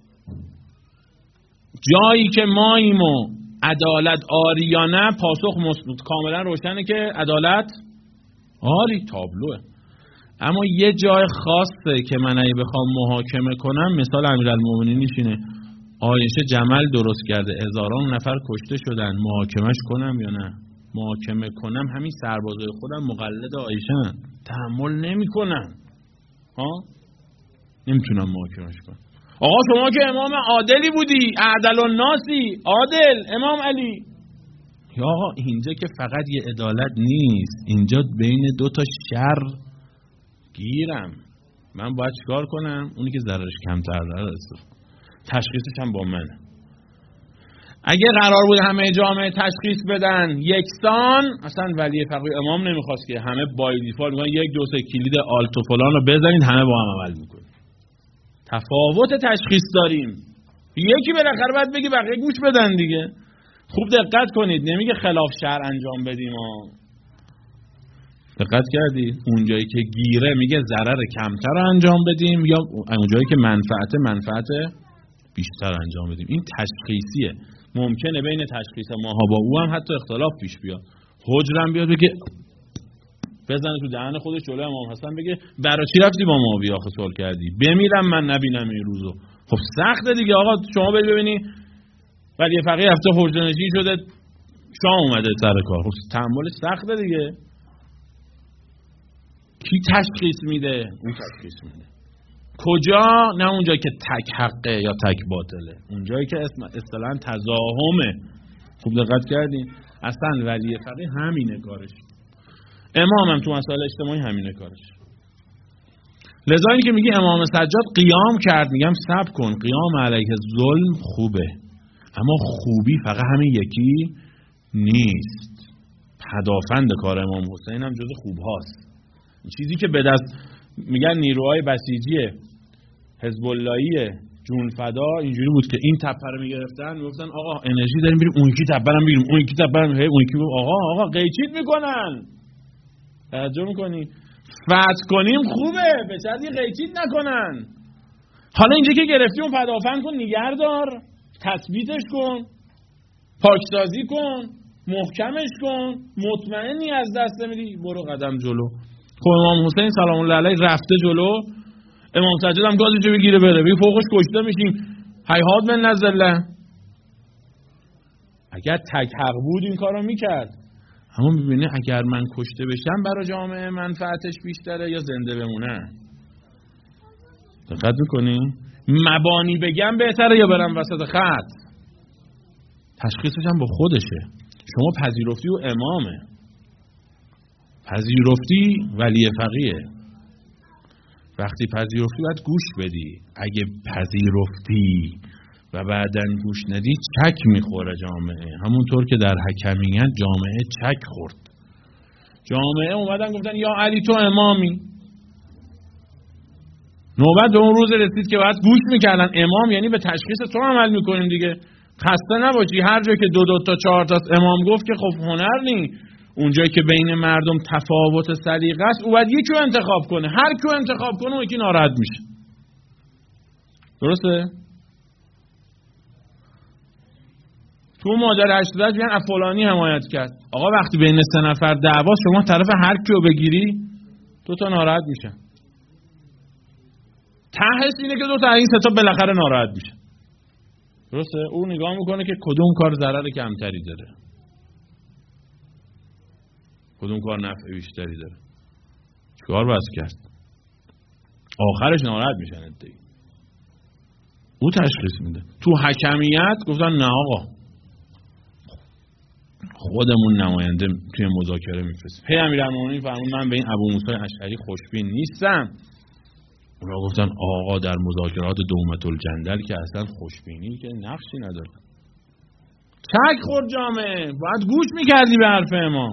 جایی که ماییم و عدالت آری یا نه پاسخ مثبت کاملا روشنه که عدالت آری، تابلوه. اما یه جای خاصه که من اگه بخوام محاکمه کنم، مثال امیرالمومنین اینه، عایشه جمل درست کرده، هزاران نفر کشته شدن، محاکمش کنم یا نه؟ محاکمه کنم همین سربازای خودم مقلد عایشه، تحمل نمیکنن، ها نمیتونم محاکمش کنم. آقا شما که امام عادلی بودی، اعدل الناسی، عادل امام علی. یا آقا اینجا که فقط یه عدالت نیست، اینجا بین دو تا شر گیرم، من باید چیکار کنم؟ اونی که ضررش کمتر داره تشخیصش هم با منه. اگه قرار بود همه جامعه تشخیص بدن یکسان، اصلا ولی فقیه امام نمیخواست که همه بای دیفالت میگن یک دو سه کلید آلت و فلان رو بزنید همه با هم عمل میکنید. تفاوت تشخیص داریم. یکی بالاخره باید بگی بقیه گوش بدن دیگه. خوب دقت کنید، نمیگه خلاف شرع انجام بدیم ها. دقت کردید؟ اونجایی که گیره میگه ضرر کمتر رو انجام بدیم یا اونجایی که منفعت منفعت بیشتر انجام بدیم. این تشخیصیه. ممکنه بین تشخیص ماها با او هم حتی اختلاف پیش بیاد. حجرم بیاد بگه بزنه تو دهن خودش جلوی امام حسن بگه برای چی رفتی با معاویه آخه صلح کردی؟ بمیرم من نبینم این روزو. خب سخته دیگه آقا. شما برید ببینی ولی فقیه هفته حجرنشین شده شام اومده سر کار. خب تحملش سخته دیگه. کی تشخیص میده؟ اون تشخیص میده. کجا؟ نه اونجایی که تک حقه یا تک باطله، اونجایی که اسم اصطلاحاً تزاحمه. خوب دقت کردین؟ اصلا ولی فقیه همینه کارش. امام هم تو مسائل اجتماعی همینه کارش. لذا این که میگی امام سجاد قیام کرد، میگم صبر کن، قیام علیه ظلم خوبه، اما خوبی فقط همین یکی نیست. پدافند کار امام حسین هم جز خوب هاست. چیزی که به دست میگن نیروهای بسیجی حزب اللهی جون فدا اینجوری بود که این تپه رو میگرفتن میگفتن آقا انرژی داریم بریم اون یکی تپه رو بگیریم، اون یکی تپه رو اون یکی آقا آقا قیچیت میکنن. توجه میکنی؟ فتح کنیم خوبه، به شرطی قیچیت نکنن. حالا اینجا که گرفتی اون پدافند کن، نگهدار، تثبیتش کن، پاکسازی کن، محکمش کن. مطمئنی از دست نمیدی، برو قدم جلو. خب امام حسین سلام الله علیه رفته جلو، امام سجاد هم گازشو بگیره بره، بگی فوقش کشته میشیم، هیهات من نزله. اگر تک حق بود این کارو میکرد. اما میبینه اگر من کشته بشم برای جامعه منفعتش بیشتره یا زنده بمونه. دقت میکنی؟ مبانی بگم بهتره یا برم وسط خط؟ تشخیصش هم با خودشه. شما پذیرفتی و امامه، پذیرفتی ولی فقیه. وقتی پذیرفتی باید گوش بدی. اگه پذیرفتی و بعدن گوش ندی چک میخوره جامعه. همونطور که در حکمیت جامعه چک خورد. جامعه اومدن گفتن یا علی تو امامی. نوبت به اون روز رسید که باید گوش میکردن. امام یعنی به تشخیص تو عمل میکنیم دیگه. خسته نباشی هر جا که دو دو تا چهار تا امام گفت که خب هنر نی. اونجایی که بین مردم تفاوت سلیقه است او باید یکی رو انتخاب کنه. هر کی انتخاب کنه اون یکی ناراحت میشه. درسته؟ تو ماجرا هشت هشت بیان فلانی حمایت کرد. آقا وقتی بین سه نفر دعواست شما طرف هر کی رو بگیری دو تا ناراحت میشن. تهش اینه که دو تا این سه تا بالاخره ناراحت میشن. درسته؟ او نگاه میکنه که کدوم کار ضرر کمتری داره، کدوم کار نفع بیشتری داره، چیکار باید کرد. آخرش ناراحت میشن ادعی. او تشخیص میده. تو حکمیت گفتن نه آقا خودمون نماینده توی مذاکره میفرستیم. پی امیرالمومنین فرمود من به این ابو موسی اشعری خوشبین نیستم. اونا گفتن آقا در مذاکرات دومت الجندل که اصلا خوشبینی که نقشی نداره. چک خورد جامعه. باید گوش میکردی به حرف امام.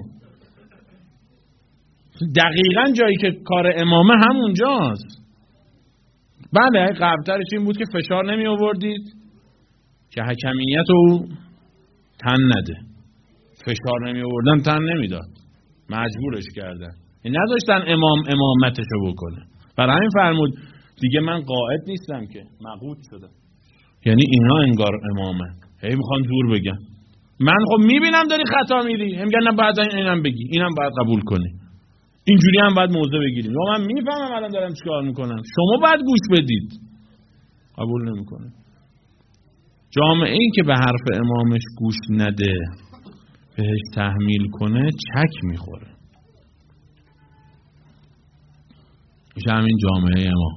دقیقاً جایی که کار امامه همونجاست. بله قبلترش این بود که فشار نمی آوردید که حکمیت رو تن نده. فشار نمی آوردن تن نمیداد، مجبورش کردن. نذاشتن امام امامتشو بکنه. برای همین فرمود دیگه من قائد نیستم که مقعود شدم. یعنی اینا انگار امامه، هی میخوان زور بگن. من خب میبینم داری خطا میری، هم میگن نه بعد اینم بگی، اینم باید قبول کنی، اینجوری هم باید موضع بگیریم. یا من میفهمم الان دارم چیکار میکنم، شما باید گوش بدید. قبول نمیکنه. جامعه این که به حرف امامش گوش نده، بهش تحمیل کنه، چک میخوره. میشه همین جامعه ما.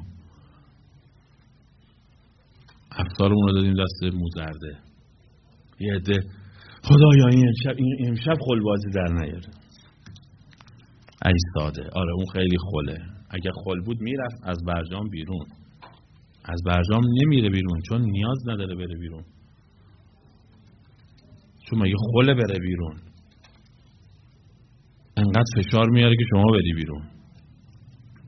افطارمون رو دادیم دست موزرده. یه عده خدایا این امشب این امشب خلبازی در نیاره. ای ساده. آره اون خیلی خله. اگه خل بود میرفت از برجام بیرون. از برجام نمیره بیرون چون نیاز نداره بره بیرون. چون مگه خله بره بیرون. انقدر فشار میاره که شما بری بیرون.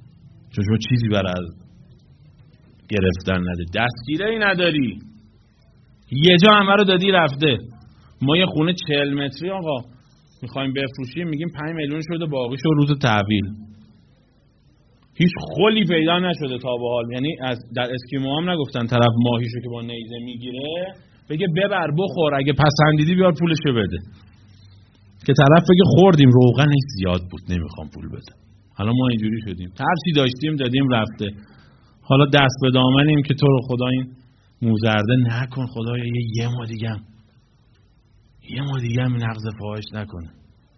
چون شما چیزی برای گرفتن نده. دستگیره ای نداری. یه جا همه رو دادی رفته. ما یه خونه چهل متری آقا میخوایم بفروشیم، میگیم پنج میلیون شده، باقیشو روز تحویل. هیچ خلی پیدا نشده تا به حال. یعنی از در اسکیمو هم نگفتن طرف ماهیشو که با نیزه میگیره بگه ببر بخور، اگه پسندیدی بیار پولشو بده. که طرف بگه خوردیم روغنش زیاد بود نمیخوام پول بده. حالا ما اینجوری شدیم، ترسی داشتیم دادیم رفته. حالا دست به دامنیم که تو رو خدا این موزرده نکن، خدایا یه یه ما دیگم یه ما دیگم نقض فاحش نکنه،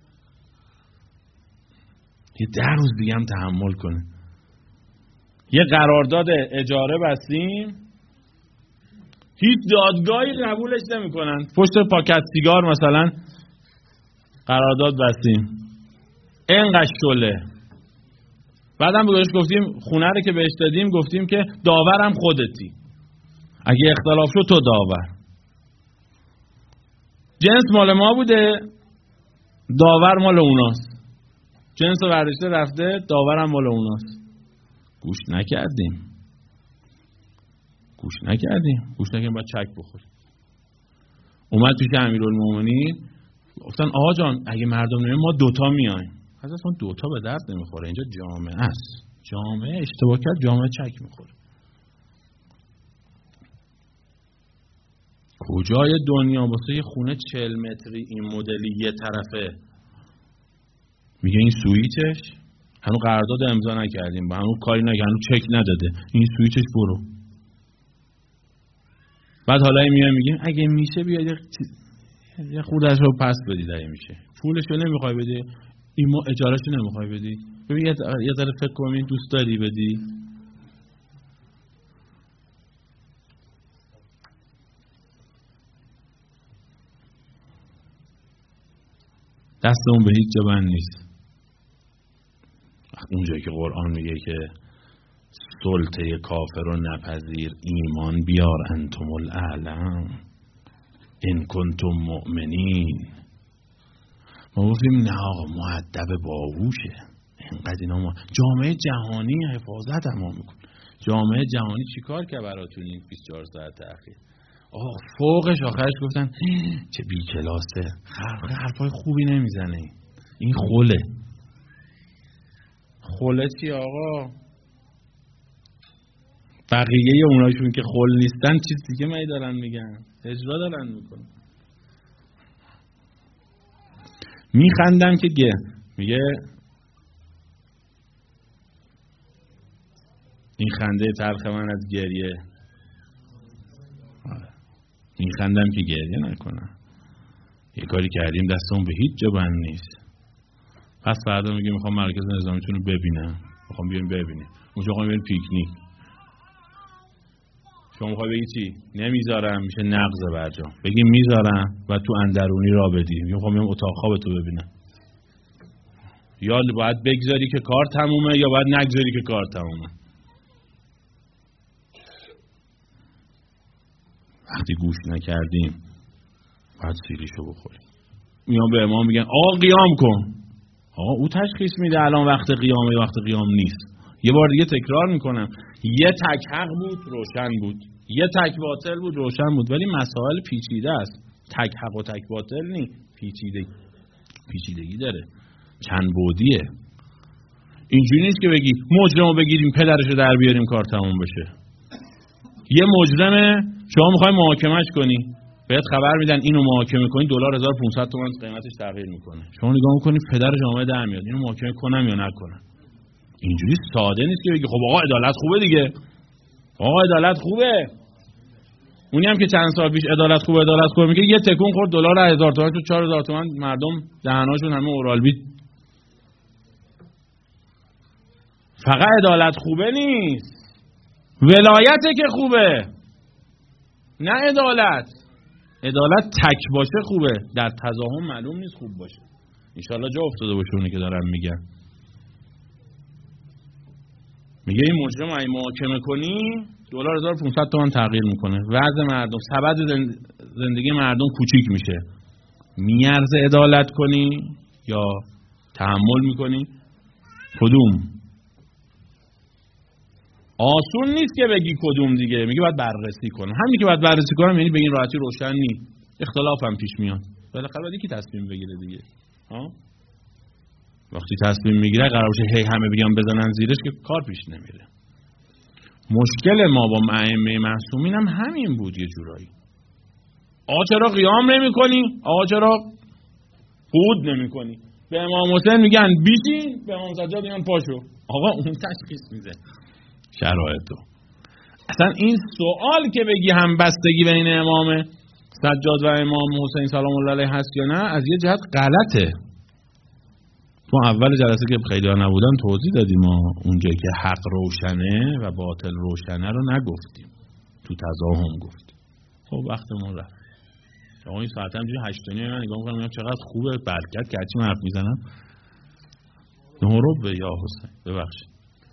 یه ده روز دیگه هم تحمل کنه. یه قرارداد اجاره بستیم، هیچ دادگاهی قبولش نمیکنن. پشت پاکت سیگار مثلا قرارداد بستیم، اینقدر شله. بعدم بهش گفتیم خونه رو که بهش دادیم گفتیم که داورم خودتی، اگه اختلاف شد تو داور. جنس مال ما بوده، داور مال اوناست. جنس رو برداشته رفته، داورم مال اوناست. گوش نکردیم گوش نکردیم گوش نکردیم باید چک بخوریم. اومد پیش امیرالمومنین، گفتن آقا جان اگه مردم نمیم ما دوتا میایم. حضرت اون دوتا به درد نمیخوره، اینجا جامعه است، جامعه اشتباه کرد جامعه چک میخوره. کجای دنیا واسه یه خونه چهل متری این مدلی یه طرفه میگه این سویچش هنو قرارداد امضا نکردیم، با هنو کاری نکردیم، هنو چک نداده، این سویچش برو. بعد حالا میایم میگیم اگه میشه بیاید یه خودش رو پس بدید، اگه میشه پولشو نمیخوای بدی، این ما اجارهشو نمیخوای بدی، ببین یه ذره فکر کنیم دوست داری بدی. دستمون به هیچ جا بند نیست. اونجایی که قرآن میگه که سلطه کافر رو نپذیر، ایمان بیار انتم الاعلم ان کنتم مؤمنین. ما گفتیم نه آقا مؤدب باهوشه، اینقدر اینا ما جامعه جهانی حفاظت هم میکن. جامعه جهانی چیکار که براتون این بیست و چهار ساعت اخیر آقا فوقش آخرش گفتن چه بی کلاسه، حرف حرفای خوبی نمیزنه، این خوله. خوله چی آقا؟ بقیه اوناشون که خول نیستن چیز دیگه می دارن میگن، اجرا دارن میکنن. میخندم که گه میگه این خنده تلخ من از گریه، میخندم که گریه نکنم. یه کاری کردیم دستمون به هیچ جا بند نیست. پس فردا میگه میخوام مرکز نظامیتون رو ببینم، میخوام بیایم ببینیم. اونجا میخوام بیایم پیکنیک. شما میخوای بگی چی؟ نمیذارم، میشه نقض برجام. بگیم میذارم و تو اندرونی را بدی. میخوام بیام اتاق خوابتو ببینم. یا باید بگذاری که کار تمومه یا باید نگذاری که کار تمومه. وقتی گوش نکردیم باید سیلیشو بخوریم. میان به امام میگن آقا قیام کن. آقا او تشخیص میده الان وقت قیامه وقت قیام نیست. یه بار دیگه تکرار میکنم، یه تک حق بود روشن بود، یه تک باطل بود روشن بود، ولی مسائل پیچیده است. تک حق و تک باطل نی، پیچیده پیچیدگی داره، چند بعدیه. اینجوری نیست که بگی مجرمو بگیریم پدرشو در بیاریم کار تموم بشه. یه مجرمه شما میخوای محاکمش کنی، بهت خبر میدن اینو محاکمه کنی دلار هزار و پانصد تومان قیمتش تغییر میکنه. شما نگاه میکنی پدر جامعه در میاد، اینو محاکمه کنم یا نکنم. اینجوری ساده نیست که بگی خب آقا عدالت خوبه دیگه، آقا عدالت خوبه. اونی هم که چند سال پیش عدالت خوبه عدالت خوبه میگه، یه تکون خورد دلار هزار تومان شد چهار هزار تومان، مردم دهناشون همه اورالبی. فقط عدالت خوبه نیست، ولایته که خوبه، نه عدالت. عدالت تک باشه خوبه، در تضاهم معلوم نیست خوب باشه. انشالله جا افتاده باشه اونی که دارم میگن. میگه این مجرم اگه محاکمه کنی دلار هزار و پانصد تومان تغییر میکنه، وضع مردم، سبد زندگی مردم کوچیک میشه. میارزه عدالت کنی یا تحمل میکنی؟ کدوم؟ آسون نیست که بگی کدوم دیگه، میگه باید بررسی کنم. همین که باید بررسی کنم یعنی به این راحتی روشن نیست، اختلاف هم پیش میاد. بالاخره باید یکی تصمیم بگیره دیگه. ها وقتی تصمیم میگیره قرار باشه هی همه بگم بزنن زیرش که کار پیش نمیره. مشکل ما با ائمه معصومین هم همین بود یه جورایی. آقا چرا قیام نمی‌کنی؟ آقا چرا قعود نمی‌کنی؟ به امام حسین میگن بیشین، به امام سجاد میگن پاشو. آقا اون تشخیص میده شرایطو. اصلا این سوال که بگی هم بستگی بین امام سجاد و امام حسین سلام الله علیه هست یا نه، از یه جهت غلطه. ما اول جلسه که خیلی ها نبودن توضیح دادیم، ما اونجایی که حق روشنه و باطل روشنه رو نگفتیم، تو تضاهم گفتیم. خب وقتمون رفت. آقا این ساعت همجوری هشت و نیم من نگاه میکنم چقدر خوبه برکت که هرچی من حرف میزنم نه رو به یا حسین ببخشید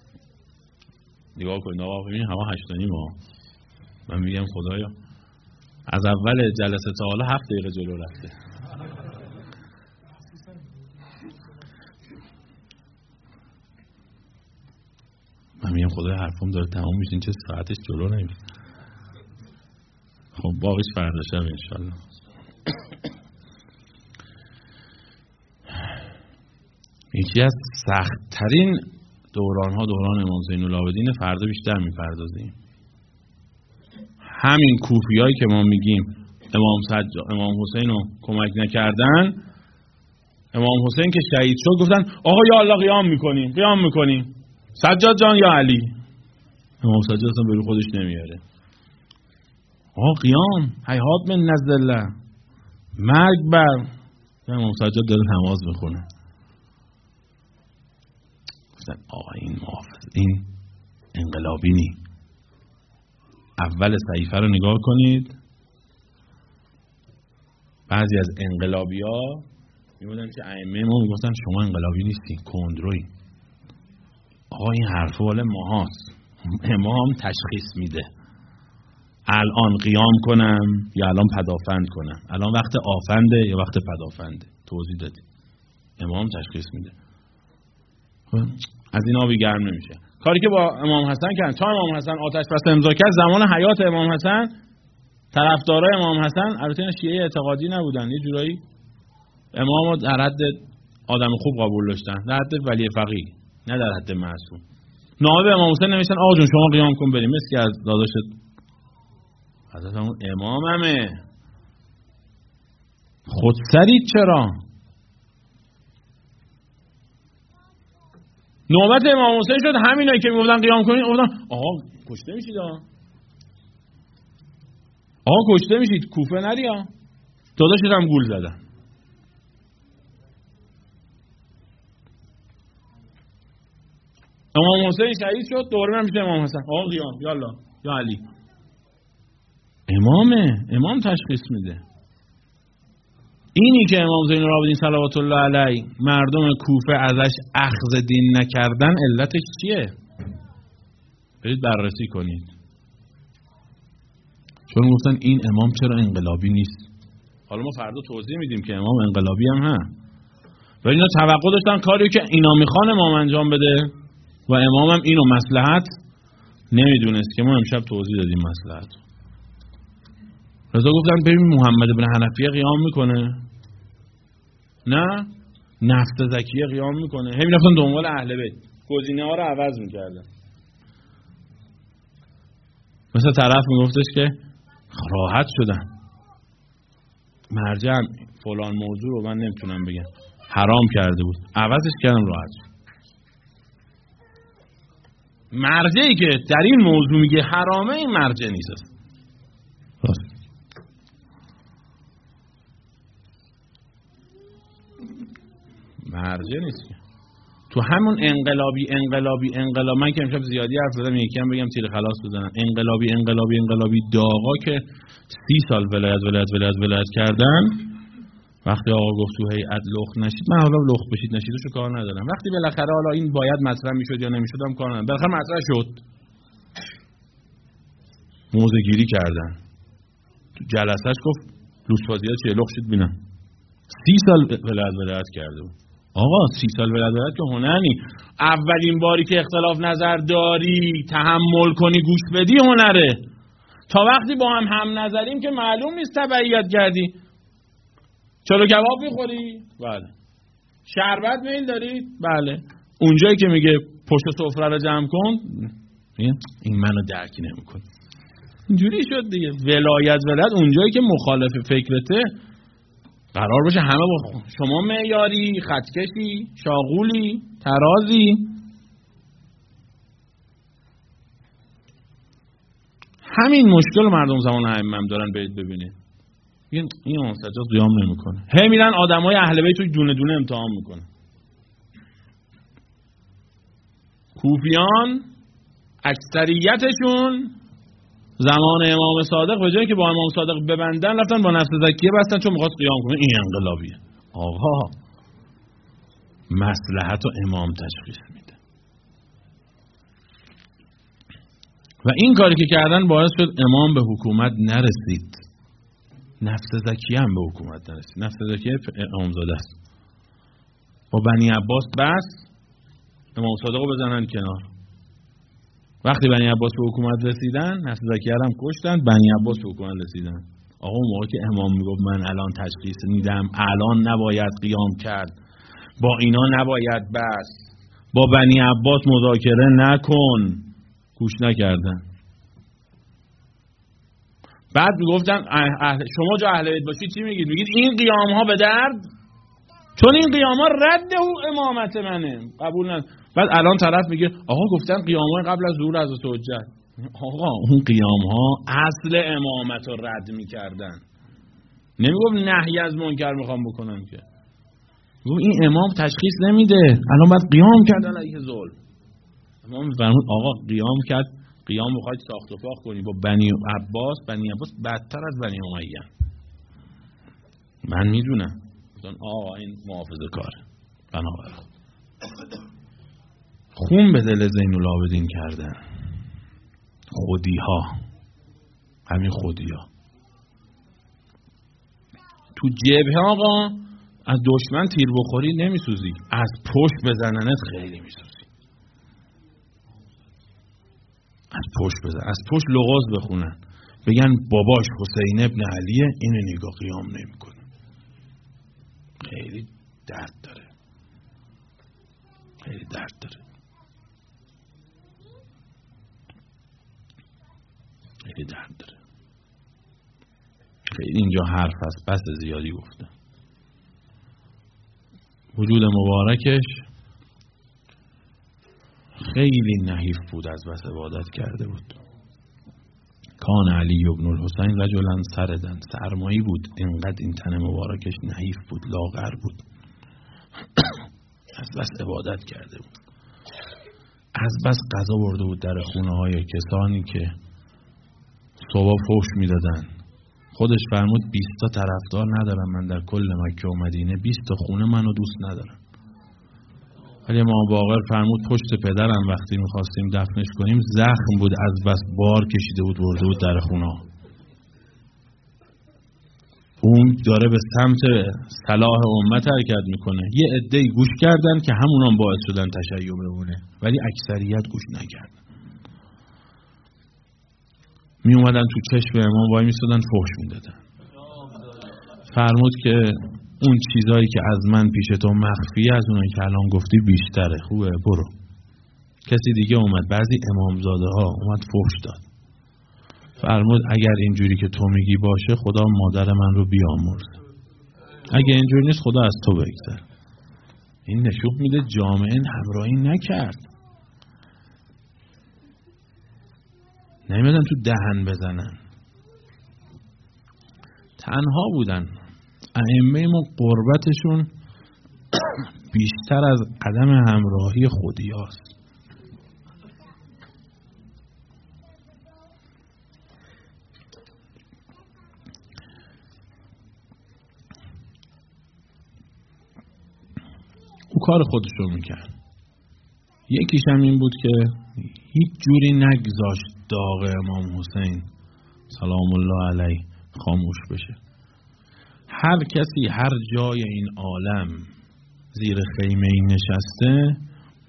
نگاه کنید. آقا ببینید هوا هشت و نیم ها، من میگم خدایا از اول جلسه تا حالا هفت دقیقه جلو رفته. من میگم خدای حرفم داره تمام میشه، این چه ساعتش جلو نمیره. خب باقیش فردا شب انشالله. یکی از سخت‌ترین دوران ها دوران امام زین العابدین، فردا بیشتر میپردازیم. همین کوفیایی که ما میگیم امام سجاد امام حسین رو کمک نکردن، امام حسین که شهید شد گفتن آقا یا الله قیام میکنیم قیام میکنیم سجاد جان یا علی. امام سجاد اصلا به خودش نمیاره. آقا قیام هیهات من نزله مرگ بر. امام سجاد داره نماز میخونه. گفتن آقا این محافظ این انقلابی نی. اول صحیفه رو نگاه کنید، بعضی از انقلابی ها میبودن که ائمه ما میگفتن شما انقلابی نیستی کندروی. آقا این حرفه والا ماهاست. امام تشخیص میده الان قیام کنم یا الان پدافند کنم، الان وقت آفنده یا وقت پدافنده. توضیح دادیم امام تشخیص میده. از این آبی گرم نمیشه. کاری که با امام حسن کردن، تا امام حسن آتش بس امضا کرد، زمان حیات امام حسن طرفدارای امام حسن البته اینا شیعه اعتقادی نبودن، یه جورایی امامو در حد آدم خوب قبول داشتن، در حد ولی فقیه، نه در حد معصوم. نائب امام حسین نمیشن آقا جون شما قیام کن بریم، مثل که از داداشت حضرت اون اماممه خودسرید چرا؟ نوبت امام حسین شد همینایی که میگفتن قیام کنین گفتن آقا کشته میشید ها، آقا کشته میشید کوفه نری ها. داداشت هم گول زدن. امام حسین شهید شد دوباره من میشه امام حسن آقا قیام یالا یا علی. امامه، امام تشخیص میده. اینی که امام زین العابدین صلوات الله علیه مردم کوفه ازش اخذ دین نکردن علتش چیه؟ برید بررسی کنید. چون گفتن این امام چرا انقلابی نیست. حالا ما فردا توضیح میدیم که امام انقلابی هم هست، ولی اینا توقع داشتن کاری که اینا میخوان امام انجام بده و امام هم اینو مصلحت نمیدونست که ما امشب توضیح دادیم مصلحت. رضا گفتن ببین محمد بن حنفیه قیام میکنه، نه نفس زکیه قیام میکنه، هی میرفتن دنبال اهل بیت، گزینه ها رو عوض میکردن. مثلا طرف میگفتش که راحت شدن، مرجع فلان موضوع رو من نمیتونم بگم حرام کرده بود، عوضش کردم راحت شد. مرجعی که در این موضوع میگه حرامه این مرجع نیست. مرجع نیست. تو همون انقلابی انقلابی انقلاب من که امشب زیادی حرف زدم، یکی هم بگم تیر خلاص بزنم. انقلابی انقلابی انقلابی داغا که سی سال ولایت ولایت ولایت ولایت کردن، وقتی آقا گفت تو هیئت لخت نشید، من حالا لخت بشید نشیدشو کار ندارم. وقتی بالاخره حالا این باید مطرح میشد یا نمیشد هم کار ندارم، بالاخره مطرح شد، موضع گیری کردن. تو جلسهش گفت لوسفازی‌ها چه لخت شد بینم. سی سال ولایت ولایت کرده بود. آقا سی سال ولادت که هنر نی. اولین باری که اختلاف نظر داری تحمل کنی گوش بدی هنره. تا وقتی با هم هم نظریم که معلوم نیست تبعیت کردی. چلو کباب میخوری؟ بله. شربت میل داری؟ بله. اونجایی که میگه پشت سفره رو جمع کن، این منو درک نمیکنه. اینجوری شد دیگه. ولایت ولایت اونجایی که مخالف فکرته قرار باشه همه با شما معیاری، خطکشی، شاغولی، ترازی. همین مشکل مردم زمان ائمه دارن. برید ببینید این این اون سجاد قیام نمیکنه. هی میرن آدمای اهل بیت رو دونه دونه امتحان میکنه. کوفیان اکثریتشون زمان امام صادق به جایی که با امام صادق ببندن رفتن با نفس زکیه بستن چون میخواست قیام کنه. این انقلابیه. آقا مصلحت و امام تشخیص میده و این کاری که کردن باعث شد امام به حکومت نرسید. نفس زکیه هم به حکومت نرسید. نفس زکیه امامزاده است. با بنی عباس بس امام صادق رو بزنن کنار. وقتی بنی عباس به حکومت رسیدن نفس زکیه هم کشتن. بنی عباس به حکومت رسیدن. آقا اون موقع که امام میگفت من الان تشخیص میدم، الان نباید قیام کرد، با اینا نباید بس، با بنی عباس مذاکره نکن، گوش نکردن. بعد میگفتن اهل شما جا اهل بیت باشید چی میگید؟ میگید این قیام ها به درد، چون این قیام ها رد او امامت منه، قبول ندارم. بعد الان طرف میگه آقا گفتن قیام های قبل از ظهور از حجت. آقا اون قیام ها اصل امامت رو رد میکردن. نمیگفت نهی از منکر میخوام بکنم که. میگفت این امام تشخیص نمیده، الان باید قیام کرد علیه ظلم. امام میفرمود آقا قیام کرد، قیام بخواید ساخت و فاخت کنی با بنی عباس، بنی عباس بدتر از بنی امیه. من میدونم. آقا این محافظه کاره. بنابراین خون به دل زین العابدین کردن. خودی ها، همین خودی ها تو جبهه آقا از دشمن تیر بخوری نمیسوزی، از پشت بزننت خیلی میسوزی. از پشت بزن، از پشت لغاز بخونن بگن باباش حسین ابن علیه، اینو نگاه قیام نمیکنه. خیلی درد داره، خیلی درد داره، خیلی درد داره. خیلی اینجا حرف هست، بس زیادی گفته. وجود مبارکش خیلی نحیف بود، از بس عبادت کرده بود. کان علی ابن الحسین رجلا سردن، سرمایی بود، اینقدر این تن مبارکش نحیف بود، لاغر بود، از بس عبادت کرده بود، از بس غذا برده بود در خونه های کسانی که صبح فحش میدادن. خودش فرمود بیست تا طرفدار ندارم من در کل مکه و مدینه، بیست تا خونه منو دوست ندارم. ولی امام باقر فرمود پشت پدرم وقتی میخواستیم دفنش کنیم زخم بود، از بس بار کشیده بود برده بود در خونه. اون داره به سمت صلاح امت حرکت میکنه. یه عده‌ای گوش کردن که همونان باعث شدن تشیع بمونه، ولی اکثریت گوش نکردن. می اومدن تو چشم امام وای میستادن فحش میدادن. فرمود که اون چیزایی که از من پیش تو مخفیه از اونایی که الان گفتی بیشتره، خوبه برو. کسی دیگه اومد، بعضی امامزاده ها اومد فحش داد. فرمود اگر اینجوری که تو میگی باشه خدا مادر من رو بیامرزه، اگه اینجوری نیست خدا از تو بگذر. این نشون میده جامعه همراهی نکرد، نمیدن تو دهن بزنن، تنها بودن. ائمه ما قربتشون بیشتر از عدم همراهی خودی هاست. او کار خودشون میکرد. یکیش هم این بود که هیچ جوری نگذاشت داغ امام حسین سلام الله علیه خاموش بشه. هر کسی هر جای این عالم زیر خیمه این نشسته،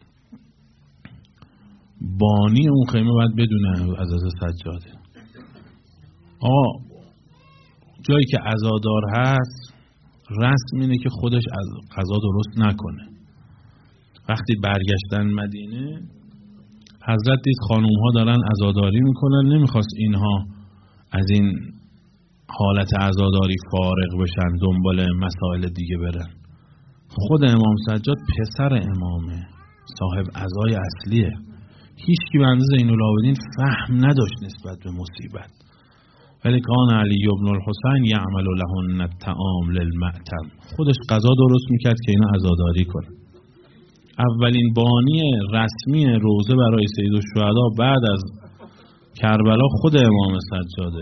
بانی اون خیمه باید بدونه عزازه سجاده. آقا جایی که عزادار هست رسم اینه که خودش از غذا درست نکنه. وقتی برگشتن مدینه حضرت دید خانوم ها دارن عزاداری میکنن، نمیخواست اینها از این حالت عزاداری فارغ بشن دنبال مسائل دیگه برن. خود امام سجاد پسر امامه، صاحب عزای اصلیه. هیچ کی به اندازه زین‌العابدین فهم نداشت نسبت به مصیبت. ولی کان علی ابن الحسین یعمل لهن الطعام للمأتم، خودش غذا درست میکرد که اینا عزاداری کنه. اولین بانی رسمی روزه برای سیدالشهدا بعد از کربلا خود امام سجاده.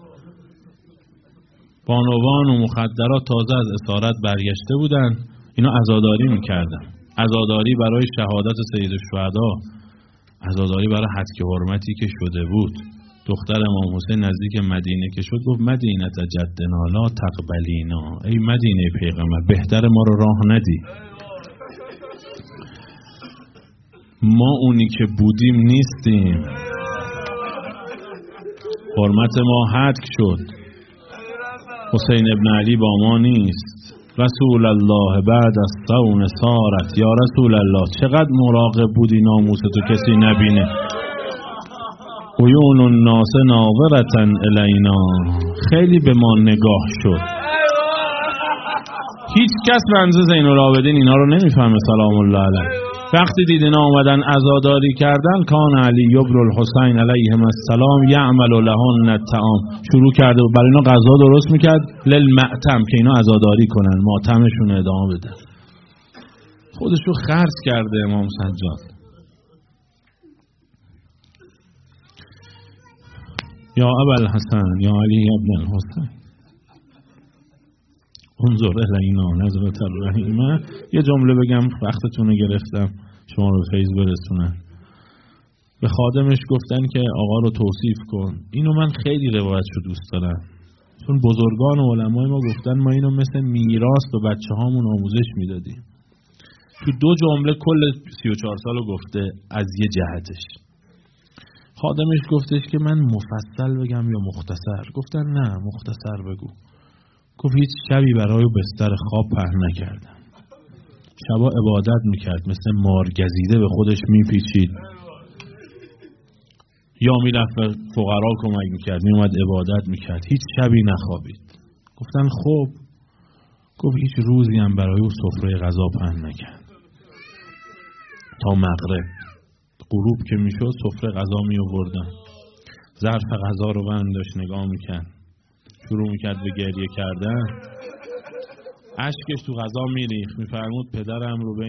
بانوان و مخدرات تازه از اسارت برگشته بودن، اینا عزاداری میکردن. عزاداری برای شهادت سیدالشهدا، عزاداری برای حتک حرمتی که شده بود. دختر امام حسین نزدیک مدینه که شد گفت مدینه جدنا لا تقبلینا، ای مدینه پیغمبر بهتر ما رو راه ندی، ما اونی که بودیم نیستیم، حرمت ما حتک شد، حسین ابن علی با ما نیست. رسول الله بعد از صون سارت، یا رسول الله چقدر مراقب بودی ناموستو کسی نبینه. عیون الناس ناظرة الینا، خیلی به ما نگاه شد. هیچ کس منزه زین‌العابدین اینا رو نمیفهمه سلام الله علیه. وقتی دید اینا اومدن عزاداری کردن، کان علی ابن الحسین علیهم السلام یعمل لهن الطعام، شروع کرده برای اینا غذا درست میکرد للمأتم که اینا عزاداری کنن، ماتمشون ادامه بدن. خودشو خرج کرده امام سجاد. یا ابا الحسن یا علی ابن الحسین انظر الینا نظرة الرحیمه. یه جمله بگم وقتتون رو گرفتم، شما رو فیض برسونن. به خادمش گفتن که آقا رو توصیف کن. اینو من خیلی روایتشو دوست دارم، چون بزرگان و علمای ما گفتن ما اینو مثل میراث به بچه هامون آموزش میدادیم. تو دو جمله کل سی و چهار سالو گفته از یه جهتش. خادمش گفتش که من مفصل بگم یا مختصر؟ گفتن نه مختصر بگو. گفت هیچ شبی برای بستر خواب پهن نکردم. شبا عبادت میکرد، مثل مار گزیده به خودش میپیچید، یا میرفت به فقرا کمک میکرد، میومد عبادت میکرد، هیچ شبی نخوابید. گفتن خب. گفت هیچ روزی هم برای او سفره غذا پهن نکرد تا مغرب. غروب که میشد سفره غذا می آوردن، ظرف غذا رو بند داشت نگاه میکرد، شروع میکرد به گریه کردن، اشکش تو غذا میریخت، میفرمود پدرم رو